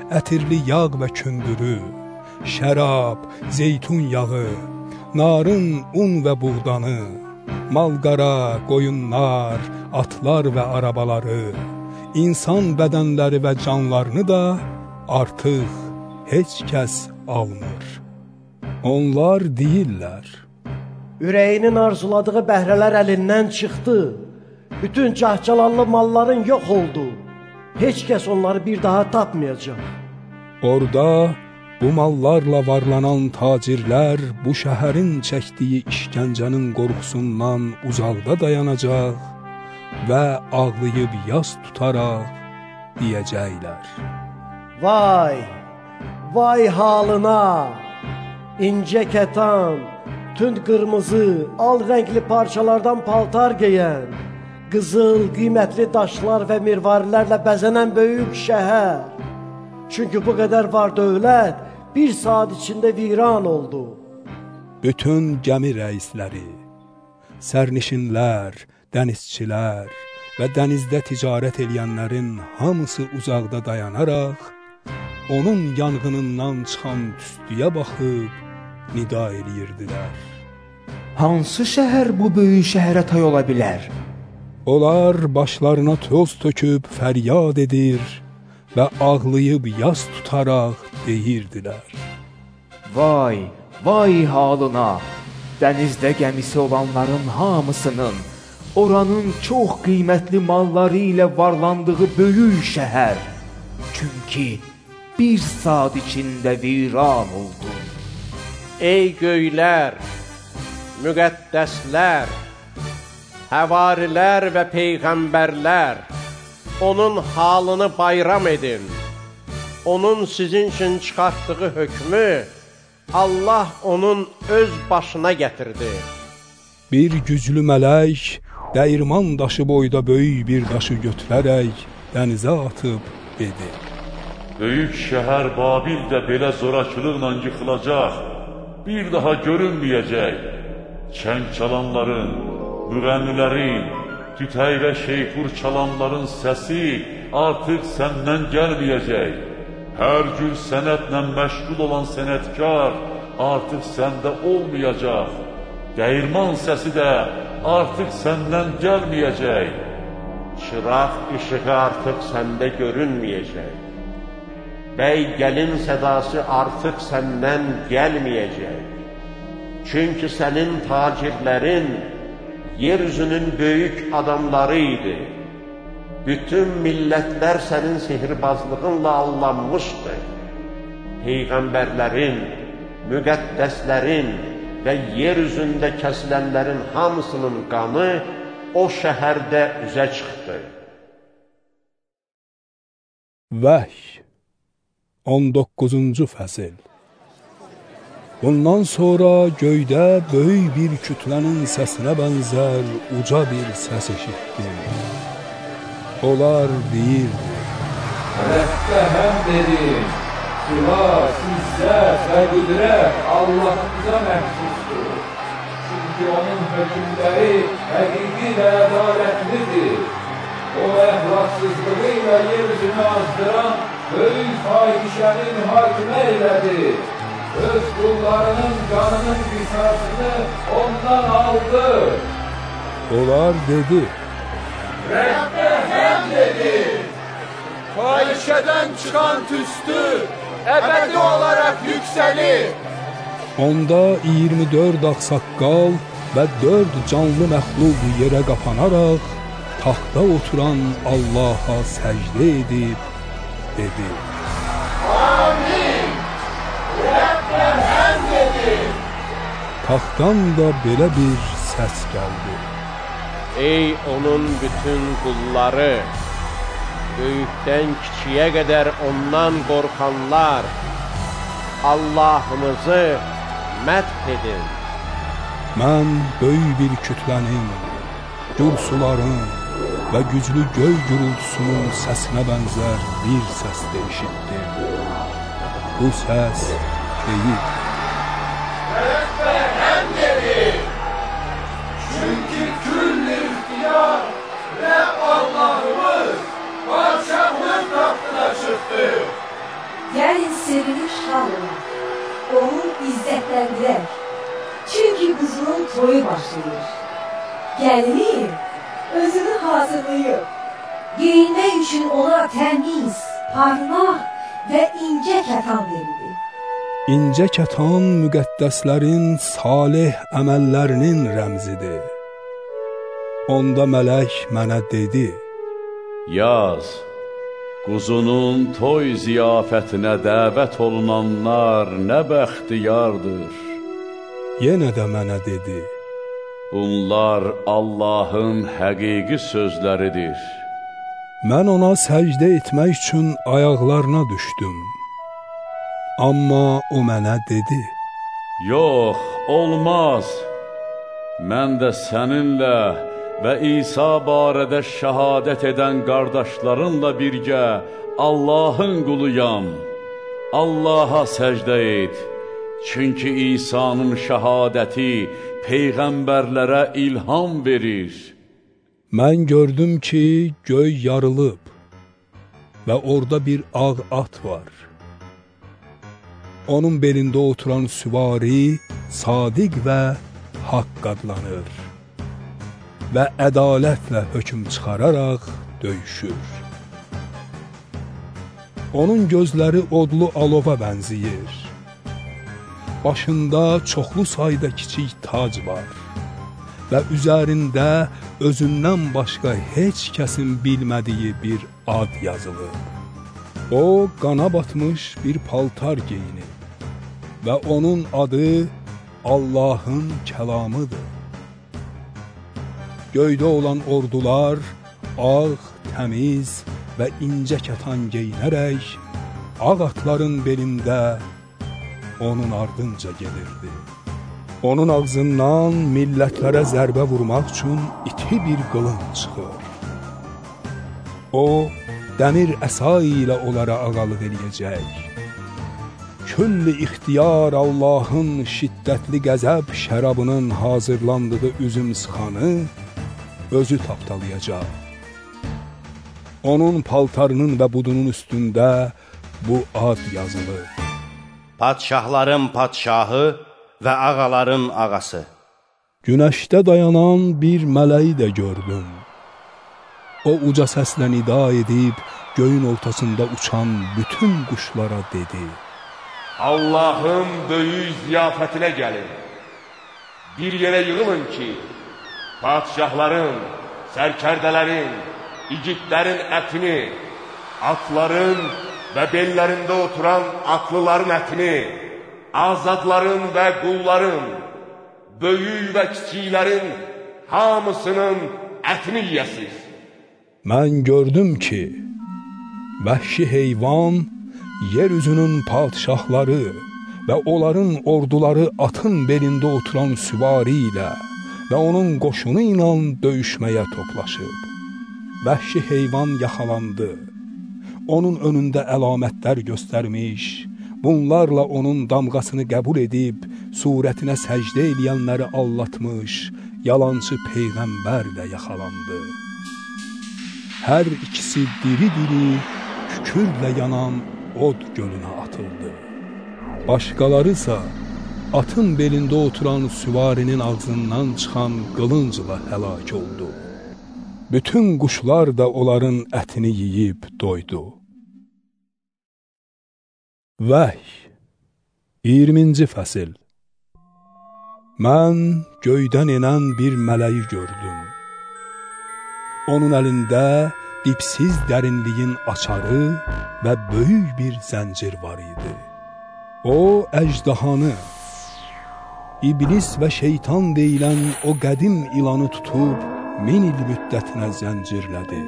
ətirli yağ və kündürü, şərab, zeytun yağı, narın, un və buğdanı, malqara, qoyunlar, atlar və arabaları, insan bədənləri və canlarını da artıq heç kəs almır. Onlar deyirlər: Ürəyinin arzuladığı bəhrələr əlindən çıxdı. Bütün cahcalallı malların yox oldu. Heç kəs onları bir daha tapmayacaq. Orada bu mallarla varlanan tacirlər bu şəhərin çəkdiyi işgəncənin qorxusundan uzaqda dayanacaq və ağlayıb yas tutaraq deyəcəklər: Vay, vay halına! İncə kətan, tünd qırmızı, al rəngli parçalardan paltar geyən, qızıl, qiymətli daşlar və mirvarilərlə bəzənən böyük şəhər. Çünki bu qədər var dövlət bir saat içində viran oldu. Bütün gəmi rəisləri, sərnişinlər, dənizçilər və dənizdə ticarət eləyənlərin hamısı uzaqda dayanaraq, onun yanğınından çıxan tüstüyə baxıb nida eləyirdilər: Hansı şəhər bu böyük şəhərə tay ola bilər? Onlar başlarına toz töküb fəryad edir və ağlayıb yas tutaraq deyirdilər: Vay, vay halına! Dənizdə gəmisi olanların hamısının, oranın çox qiymətli malları ilə varlandığı böyük şəhər. Çünki bir saat içində viran oldu. Ey göylər, müqəddəslər, həvarilər və peyğəmbərlər, onun halını bayram edin. Onun sizin üçün çıxartdığı hökmü Allah onun öz başına gətirdi. Bir güclü mələk dəyirman daşı boyda böyük bir daşı götürərək dənizə atıb dedi: Böyük şəhər Babil də belə zorakılıqla yıxılacaq, bir daha görünməyəcək. Çəng çalanların, müğənnilərin, tütəy və şeypur çalanların səsi artıq səndən gəlməyəcək. Hər gün sənətlə məşğul olan sənətkar artıq səndə olmayacaq. Dəyirman səsi də artıq səndən gəlməyəcək. Çıraq işığı artıq səndə görünməyəcək. Bəy gəlin sədası artıq səndən gəlməyəcək. Çünki sənin tacirlərin yeryüzünün böyük adamları idi. Bütün millətlər sənin sihirbazlığınla allanmışdı. Peyğəmbərlərin, müqəddəslərin və yeryüzündə kəsilənlərin hamısının qanı o şəhərdə üzə çıxdı. Vəhy on doqquzuncu fəsil. Bundan sonra göydə böyük bir kütlənin səsinə bənzər uca bir səs eşitdim. Onlar deyirdi: Rəbbə həmd edin, xilas, izzət və qüdrət Allahımıza məxsusdur. Çünki onun hökmləri həqiqi və ədalətlidir. O əhlaqsızlığı ilə yeryüzünü azdıran böyük fahişəni mühakimə elədi. Öz qullarının qanının qisasını ondan aldı. Onlar dedi: Rəbbə həmd edin! Fahişədən çıxan tüstü əbədi olaraq yüksəlir. Onda iyirmi dörd ağsaqqal və dörd canlı məxluq yerə qapanaraq taxta oturan Allaha səcdə edib dedi: Amin! Rəbbə həmd edin! Taxtdan da belə bir səs gəldi: Ey onun bütün qulları, böyükdən kiçiyə qədər ondan qorxanlar, Allahımızı mədh edin. Mən böyük bir kütlənin, gür suların və güclü göy gürültüsünün səsinə bənzər bir səs də eşitdim. Bu səs deyir: Rəbbə həmd edin! Çünki küll ixtiyar Rəbb Allahımız padşahlıq taxtına çıxdı. Gəlin sevinmiş hal olaq, onu izzətləndirək. Çünki quzunun toyu başlayır. Gəlini özünü hazırlayır. Geyinmək üçün ona təmiz, parlaq və incə kətan verildi. İncə kətan müqəddəslərin salih əməllərinin rəmzidir. Onda mələk mənə dedi: Yaz, quzunun toy ziyafətinə dəvət olunanlar nə bəxtiyardır. Yenə də mənə dedi: Bunlar Allahın həqiqi sözləridir. Mən ona səcdə etmək üçün ayaqlarına düşdüm. Amma o mənə dedi: Yox, olmaz. Mən də səninlə və İsa barədə şəhadət edən qardaşlarınla birgə Allahın quluyam. Allaha səcdə et. Çünki İsa'nın şəhadəti peyğəmbərlərə ilham verir. Mən gördüm ki, göy yarılıb və orada bir ağ at var. Onun belində oturan süvari sadiq və haqq adlanır və ədalətlə hökm çıxararaq döyüşür. Onun gözləri odlu alova bənziyir. Başında çoxlu sayda kiçik tac var və üzərində özündən başqa heç kəsin bilmədiyi bir ad yazılıb. O, qana batmış bir paltar geyinib və onun adı Allahın kəlamıdır. Göydə olan ordular ağ, təmiz və incə kətan geyinərək ağ atların belində onun ardınca gelirdi. Onun ağzından millətlərə zərbə vurmaq üçün iti bir qılınc çıxır. O, dəmir əsa ilə onlara ağalıq eləyəcək. Külli ixtiyar Allahın şiddətli qəzəb şərabının hazırlandığı üzüm sıxanı özü tapdalayacaq. Onun paltarının və budunun üstündə bu ad yazılır: Padşahların padşahı və ağaların ağası. Günəşdə dayanan bir mələyi də gördüm. O uca səslə nida edib göyün ortasında uçan bütün quşlara dedi: Allahın böyük ziyafətinə gəlin. Bir yerə yığılın ki, padşahların, sərkərdələrin, igidlərin ətini, atların və bellərində oturan atlıların ətini, azadların və qulların, böyük və kiçiklərin hamısının ətini yiyəsiz. Mən gördüm ki, vəhşi heyvan, yeryüzünün padşahları və onların orduları atın belində oturan süvari ilə və onun qoşunu ilə döyüşməyə toplaşıb. Vəhşi heyvan yaxalandı. Onun önündə əlamətlər göstərmiş, bunlarla onun damğasını qəbul edib, surətinə səcdə eləyənləri allatmış, yalançı peyğəmbər də yaxalandı. Hər ikisi diri-diri, kükürlə yanan od gölünə atıldı. Başqaları isə atın belində oturan süvarinin ağzından çıxan qılıncla həlak oldu. Bütün quşlar da onların ətini yeyib doydu. Vəhy iyirminci fəsil. Mən göydən enən bir mələyi gördüm. Onun əlində dipsiz dərinliyin açarı və böyük bir zəncir var idi. O, əcdahanı, iblis və şeytan deyilən o qədim ilanı tutub min il müddətinə zəncirlədi.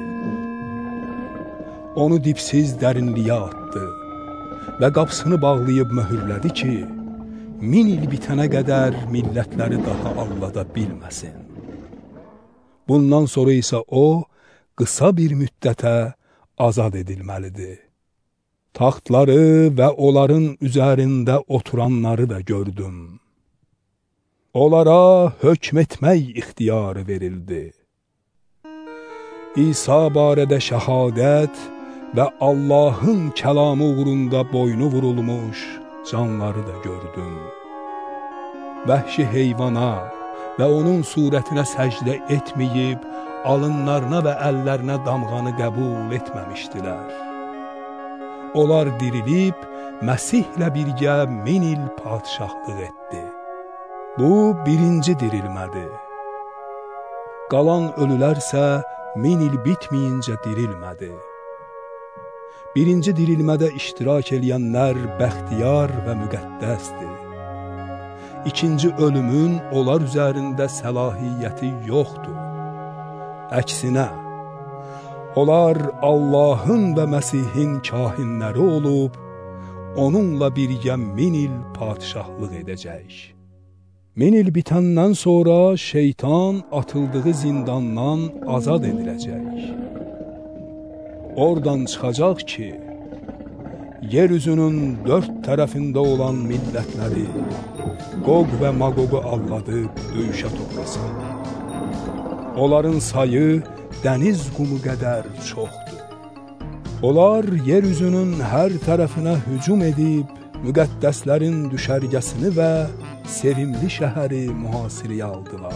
Onu dipsiz dərinliyə atdı və qapısını bağlayıb möhürlədi ki, min il bitənə qədər millətləri daha allada bilməsin. Bundan sonra isə o, qısa bir müddətə azad edilməlidir. Taxtları və onların üzərində oturanları da gördüm. Onlara hökm etmək ixtiyarı verildi. İsa barədə şəhadət və Allahın kəlamı uğrunda boynu vurulmuş canları da gördüm. Vəhşi heyvana və onun surətinə səcdə etməyib, alınlarına və əllərinə damğanı qəbul etməmişdilər. Onlar dirilib, Məsihlə birgə min il padişahlıq etdi. Bu, birinci dirilmədir. Qalan ölülərsə min il bitməyincə dirilmədi. Birinci dirilmədə iştirak eləyənlər bəxtiyar və müqəddəsdir. İkinci ölümün onlar üzərində səlahiyyəti yoxdur. Əksinə, onlar Allahın və Məsihin kahinləri olub, onunla birgə min il padişahlıq edəcək. Min il bitəndən sonra şeytan atıldığı zindandan azad ediləcək. Oradan çıxacaq ki, yeryüzünün dörd tərəfində olan millətləri Qoq və Maqoqu alladıb döyüşə toplasın. Onların sayı dəniz qumu qədər çoxdur. Onlar yeryüzünün hər tərəfinə hücum edib, müqəddəslərin düşərgəsini və sevimli şəhəri mühasirəyə aldılar.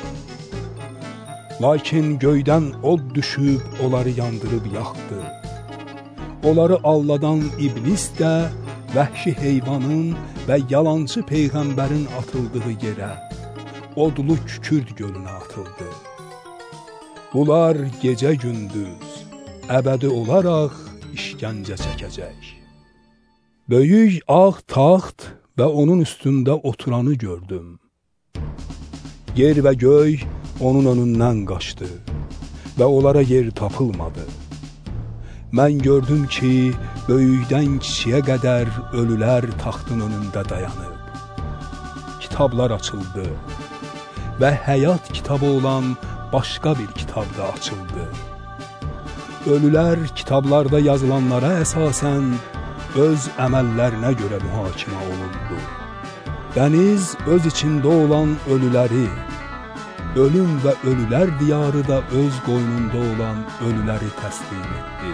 Lakin göydən od düşüb, onları yandırıb yaxdı. Onları alladan iblis də, vəhşi heyvanın və yalancı peyğəmbərin atıldığı yerə, odlu kükürd gölünə atıldı. Bunlar gecə-gündüz, əbədi olaraq işgəncə çəkəcək. Böyük ağ taxt və onun üstündə oturanı gördüm. Yer və göy onun önündən qaçdı və onlara yer tapılmadı. Mən gördüm ki, böyükdən kiçiyə qədər ölülər taxtın önündə dayanıb. Kitablar açıldı və həyat kitabı olan başqa bir kitab da açıldı. Ölülər kitablarda yazılanlara əsasən öz əməllərinə görə mühakimə olundu. Dəniz öz içində olan ölüləri, ölüm və ölülər diyarı da öz qoynunda olan ölüləri təslim etdi.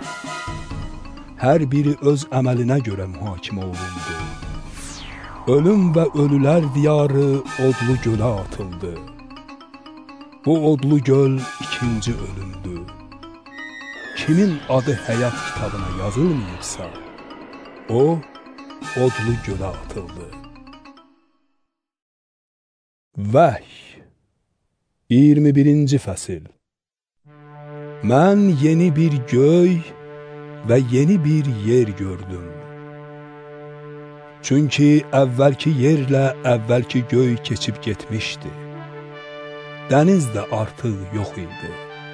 Hər biri öz əməlinə görə mühakimə olundu. Ölüm və ölülər diyarı odlu gölə atıldı. Bu odlu göl ikinci ölümdür. Kimin adı həyat kitabına yazılmayıbsa, o, odlu gölə atıldı. Vəhy iyirmi birinci fəsil. Mən yeni bir göy və yeni bir yer gördüm. Çünki əvvəlki yerlə əvvəlki göy keçib getmişdi. Dəniz də artıq yox idi.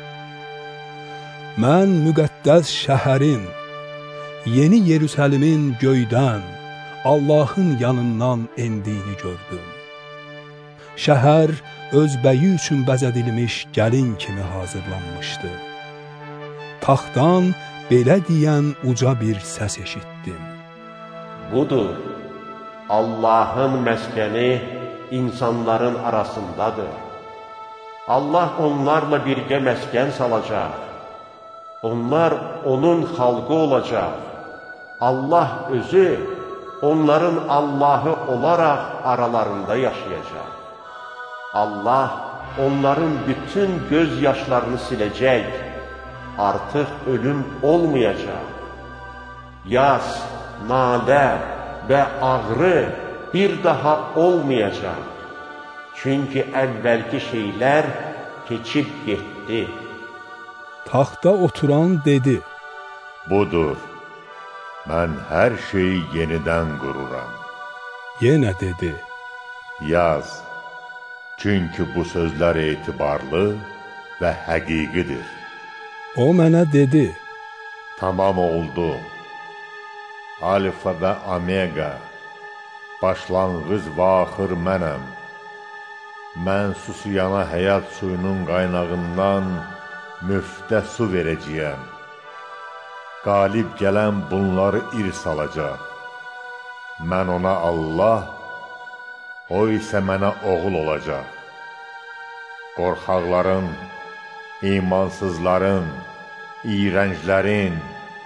Mən müqəddəs şəhərin, yeni Yerusəlimin göydən, Allahın yanından endiyini gördüm. Şəhər öz bəyi üçün bəzədilmiş gəlin kimi hazırlanmışdı. Taxtdan belə deyən uca bir səs eşitdim. Budur, Allahın məskəni insanların arasındadır. Allah onlarla birgə məskən salacaq. Onlar onun xalqı olacaq. Allah özü onların Allahı olaraq aralarında yaşayacaq. Allah onların bütün göz yaşlarını siləcək. Artıq ölüm olmayacaq. Yas, nalə və ağrı bir daha olmayacaq. Çünki əvvəlki şeylər keçib getdi. Taxta oturan dedi, budur, mən hər şeyi yenidən qururam. Yenə dedi, yaz, çünki bu sözlər etibarlı və həqiqidir. O mənə dedi, tamam oldu. Alfa və Omega, başlanğıc və axır mənəm. Mən susuyana həyat suyunun qaynağından müftə su verəcəyəm. Qalib gələn bunları irs alacaq. Mən ona Allah, o isə mənə oğul olacaq. Qorxaqların, imansızların, iyrənclərin,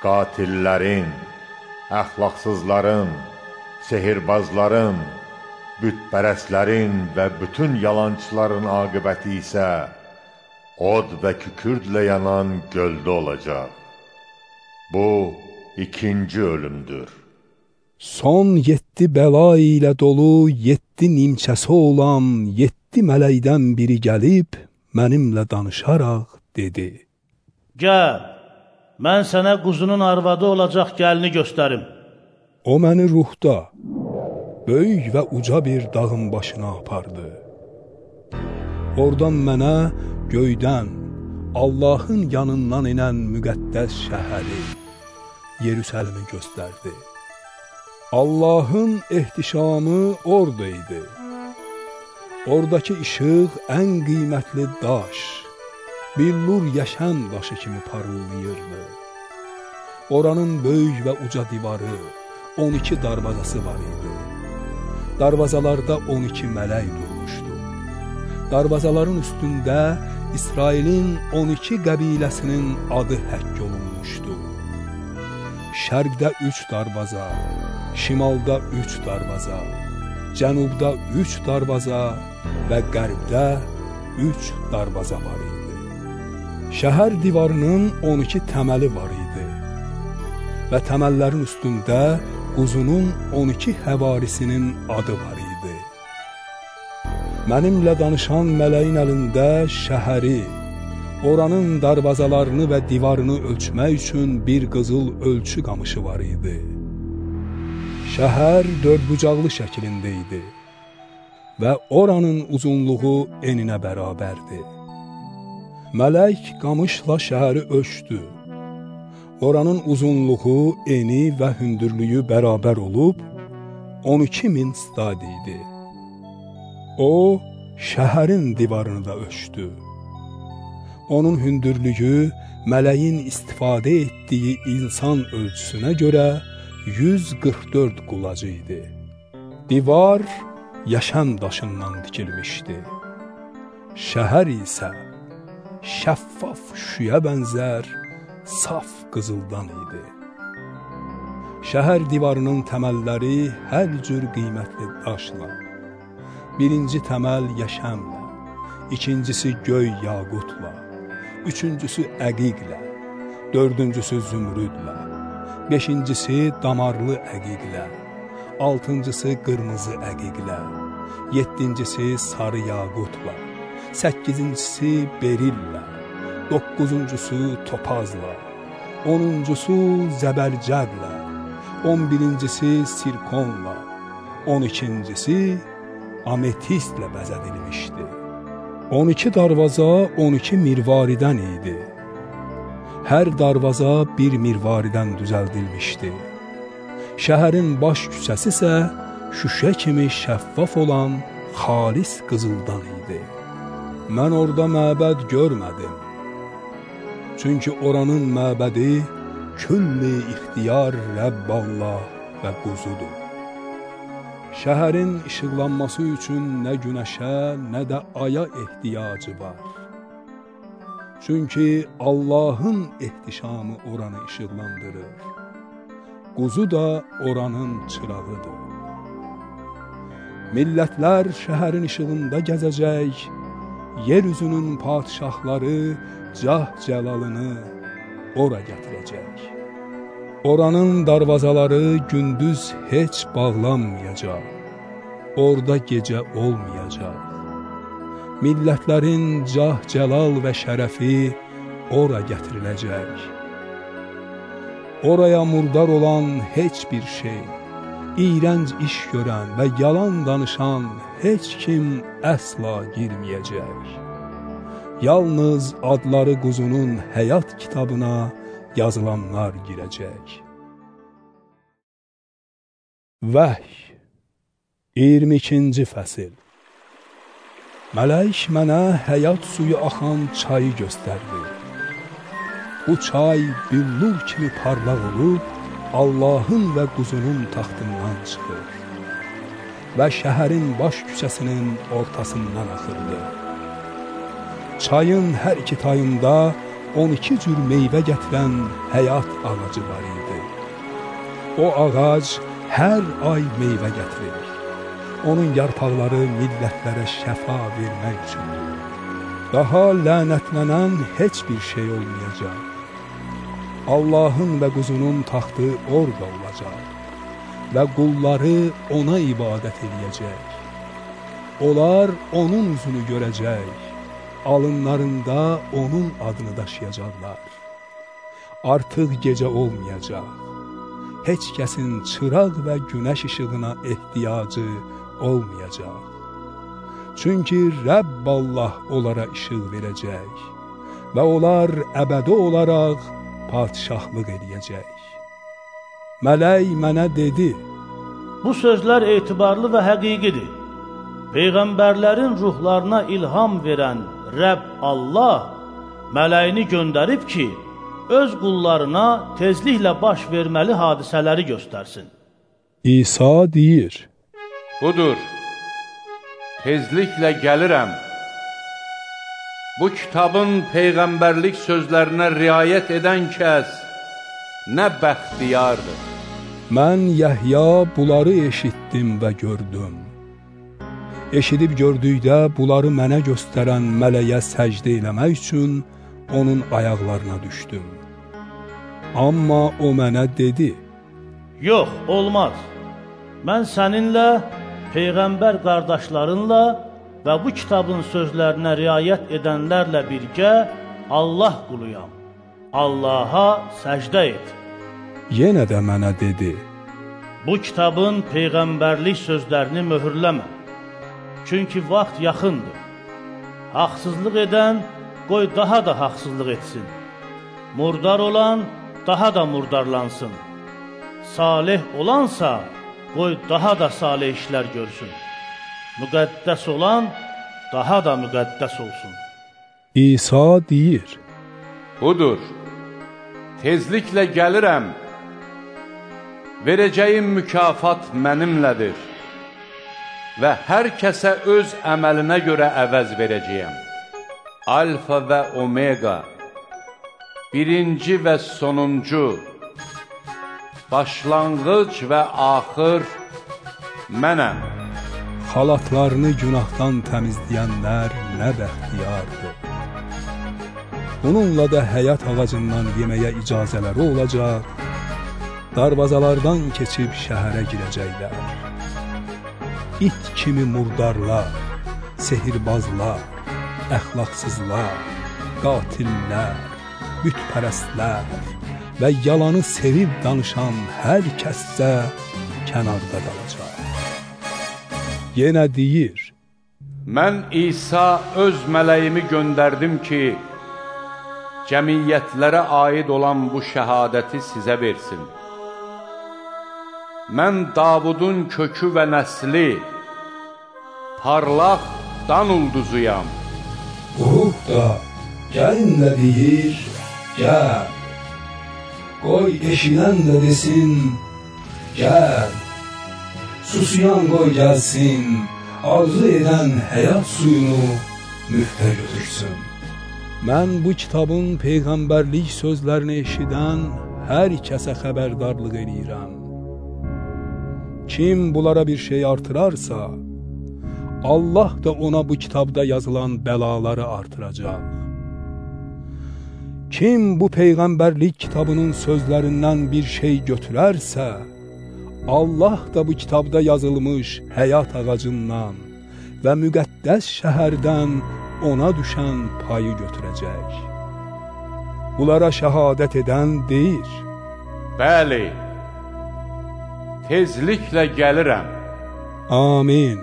qatillərin, əxlaqsızların, sehirbazların, bütpərəslərin və bütün yalançıların aqibəti isə od və kükürdlə yanan göldə olacaq. Bu, ikinci ölümdür. Son yeddi bəla ilə dolu, yeddi nimçəsi olan, yeddi mələkdən biri gəlib, mənimlə danışaraq dedi. Gəl, mən sənə quzunun arvadı olacaq gəlini göstərim. O məni ruhda, böyük və uca bir dağın başına apardı. Oradan mənə göydən, Allahın yanından inən müqəddəs şəhəri, Yerusəlimi göstərdi. Allahın ehtişamı oradaydı. Oradakı işıq ən qiymətli daş, billur yaşam daşı kimi parıldayırdı. Oranın böyük və uca divarı, on iki darvazası var idi. Darvazalarda on iki mələk durmuşdu. Darvazaların üstündə İsrailin on iki qəbiləsinin adı həkk olunmuşdu. Şərqdə üç darvaza, şimalda üç darvaza, cənubda üç darvaza və qərbdə üç darvaza var idi. Şəhər divarının on iki təməli var idi və təməllərin üstündə quzunun on iki həvarisinin adı var idi. Mənimlə danışan mələyin əlində şəhəri, oranın darvazalarını və divarını ölçmək üçün bir qızıl ölçü qamışı var idi. Şəhər dördbucaqlı şəklində idi və oranın uzunluğu eninə bərabərdi. Mələk qamışla şəhəri ölçdü. Oranın uzunluğu, eni və hündürlüyü bərabər olub on iki min stad idi. O, şəhərin divarını da ölçdü. Onun hündürlüyü mələyin istifadə etdiyi insan ölçüsünə görə yüz qırx dörd qulacı idi. Divar yaşam daşından dikilmişdi. Şəhər isə şəffaf şüşəyə bənzər saf qızıldan idi. Şəhər divarının təməlləri hər cür qiymətli daşla, birinci təməl yaşamla, ikincisi göy yaqutla, üçüncüsü əqiqlə, dördüncüsü zümrüdlə, beşincisi damarlı əqiqlə, altıncısı qırmızı əqiqlə, yeddincisi sarı yaqutla, səkkizincisi berillə, doqquzuncusu topazla, onuncusu zəbərcədlə, on birincisi sirkonla, on ikincisi ametistlə bəzədilmişdi. on iki darvaza on iki mirvaridən idi. Hər darvaza bir mirvaridən düzəldilmişdi. Şəhərin baş küçəsi isə şüşə kimi şəffaf olan xalis qızıldan idi. Mən orada məbəd görmədim. Çünki oranın məbədi külli ixtiyar Rəbballah və quzudur. Şəhərin işıqlanması üçün nə günəşə, nə də aya ehtiyacı var. Çünki Allahın ehtişamı oranı işıqlandırır. Quzu da oranın çırağıdır. Millətlər şəhərin işığında gəzəcək, yeryüzünün padişahları cah cəlalını ora gətirəcək. Oranın darvazaları gündüz heç bağlanmayacaq, orada gecə olmayacaq. Millətlərin cah cəlal və şərəfi ora gətiriləcək. Oraya murdar olan heç bir şey, iyrənc iş görən və yalan danışan heç kim əsla girməyəcək. Yalnız adları quzunun həyat kitabına yazılanlar girəcək. Vəhy iyirmi ikinci fəsil. Mələk mənə həyat suyu axan çayı göstərdi. Bu çay billur kimi parlaq olub, Allahın və quzunun taxtından çıxır və şəhərin baş küçəsinin ortasından axırdı. Çayın hər iki tayında on iki cür meyvə gətirən həyat ağacı var idi. O ağac hər ay meyvə gətirir. Onun yarpaqları millətlərə şəfa vermək üçündür. Daha lənətlənən heç bir şey olmayacaq. Allahın və quzunun taxtı orada olacaq və qulları ona ibadət edəcək. Onlar onun üzünü görəcək, alınlarında onun adını daşıyacaqlar. Artıq gecə olmayacaq. Heç kəsin çıraq və günəş işığına ehtiyacı olmayacaq. Çünki Rəbb Allah onlara işıq verəcək və onlar əbədi olaraq padişahlıq edəcək. Mələk mənə dedi: Bu sözlər etibarlı və həqiqidir. Peyğəmbərlərin ruhlarına ilham verən Rəbb Allah mələyini göndərib ki, öz qullarına tezliklə baş verməli hadisələri göstərsin. İsa deyir: Budur, tezliklə gəlirəm. Bu kitabın peyğəmbərlik sözlərinə riayət edən kəs nə bəxtiyardır. Mən Yəhya bunları eşitdim və gördüm. Eşidib gördükdə bunları mənə göstərən mələyə səcdə eləmək üçün onun ayaqlarına düşdüm. Amma o mənə dedi: Yox, olmaz. Mən səninlə, Peyğəmbər qardaşlarınla və bu kitabın sözlərinə riayət edənlərlə birgə Allah quluyam. Allaha səcdə et. Yenə də mənə dedi: Bu kitabın peyğəmbərlik sözlərini möhürləmə. Çünki vaxt yaxındır. Haqsızlıq edən qoy daha da haqsızlıq etsin. Murdar olan daha da murdarlansın. Salih olansa qoy daha da salih işlər görsün. Müqəddəs olan daha da müqəddəs olsun. İsa deyir: Budur, tezliklə gəlirəm. Verəcəyim mükafat mənimlədir və hər kəsə öz əməlinə görə əvəz verəcəyəm. Alfa və Omega, birinci və sonuncu, başlanğıc və axır mənəm. Xalatlarını günahdan təmizləyənlər nə bəxtiyardır. Bununla da həyat ağacından yeməyə icazələri olacaq, darvazalardan keçib şəhərə girəcəklər. İt kimi murdarlar, sehirbazlar, əxlaqsızlar, qatillər, bütpərəstlər və yalanı sevib danışan hər kəssə kənarda qalacaq. Yenə deyir: Mən İsa öz mələyimi göndərdim ki, cəmiyyətlərə aid olan bu şəhadəti sizə versin. Mən Davudun kökü və nəsli, parlaq dan ulduzuyam. Ruh da gəlin də deyir: Gəl. Qoy eşidən də desin: Gəl. Susuyan qoy gəlsin, arzu edən həyat suyunu müftə götürsün. Mən bu kitabın peyğəmbərlik sözlərini eşidən hər kəsə xəbərdarlıq edirəm. Kim bunlara bir şey artırarsa, Allah da ona bu kitabda yazılan bəlaları artıracaq. Kim bu peyğəmbərlik kitabının sözlərindən bir şey götürərsə, Allah da bu kitabda yazılmış həyat ağacından və müqəddəs şəhərdən ona düşən payı götürəcək. Bunlara şəhadət edən deyir: Bəli, tezliklə gəlirəm. Amin.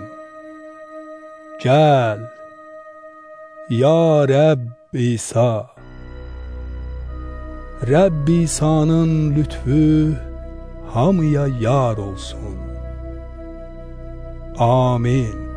Gəl, ya Rəbb İsa. Rəbb İsa'nın lütfü hamıya yar olsun. Amin.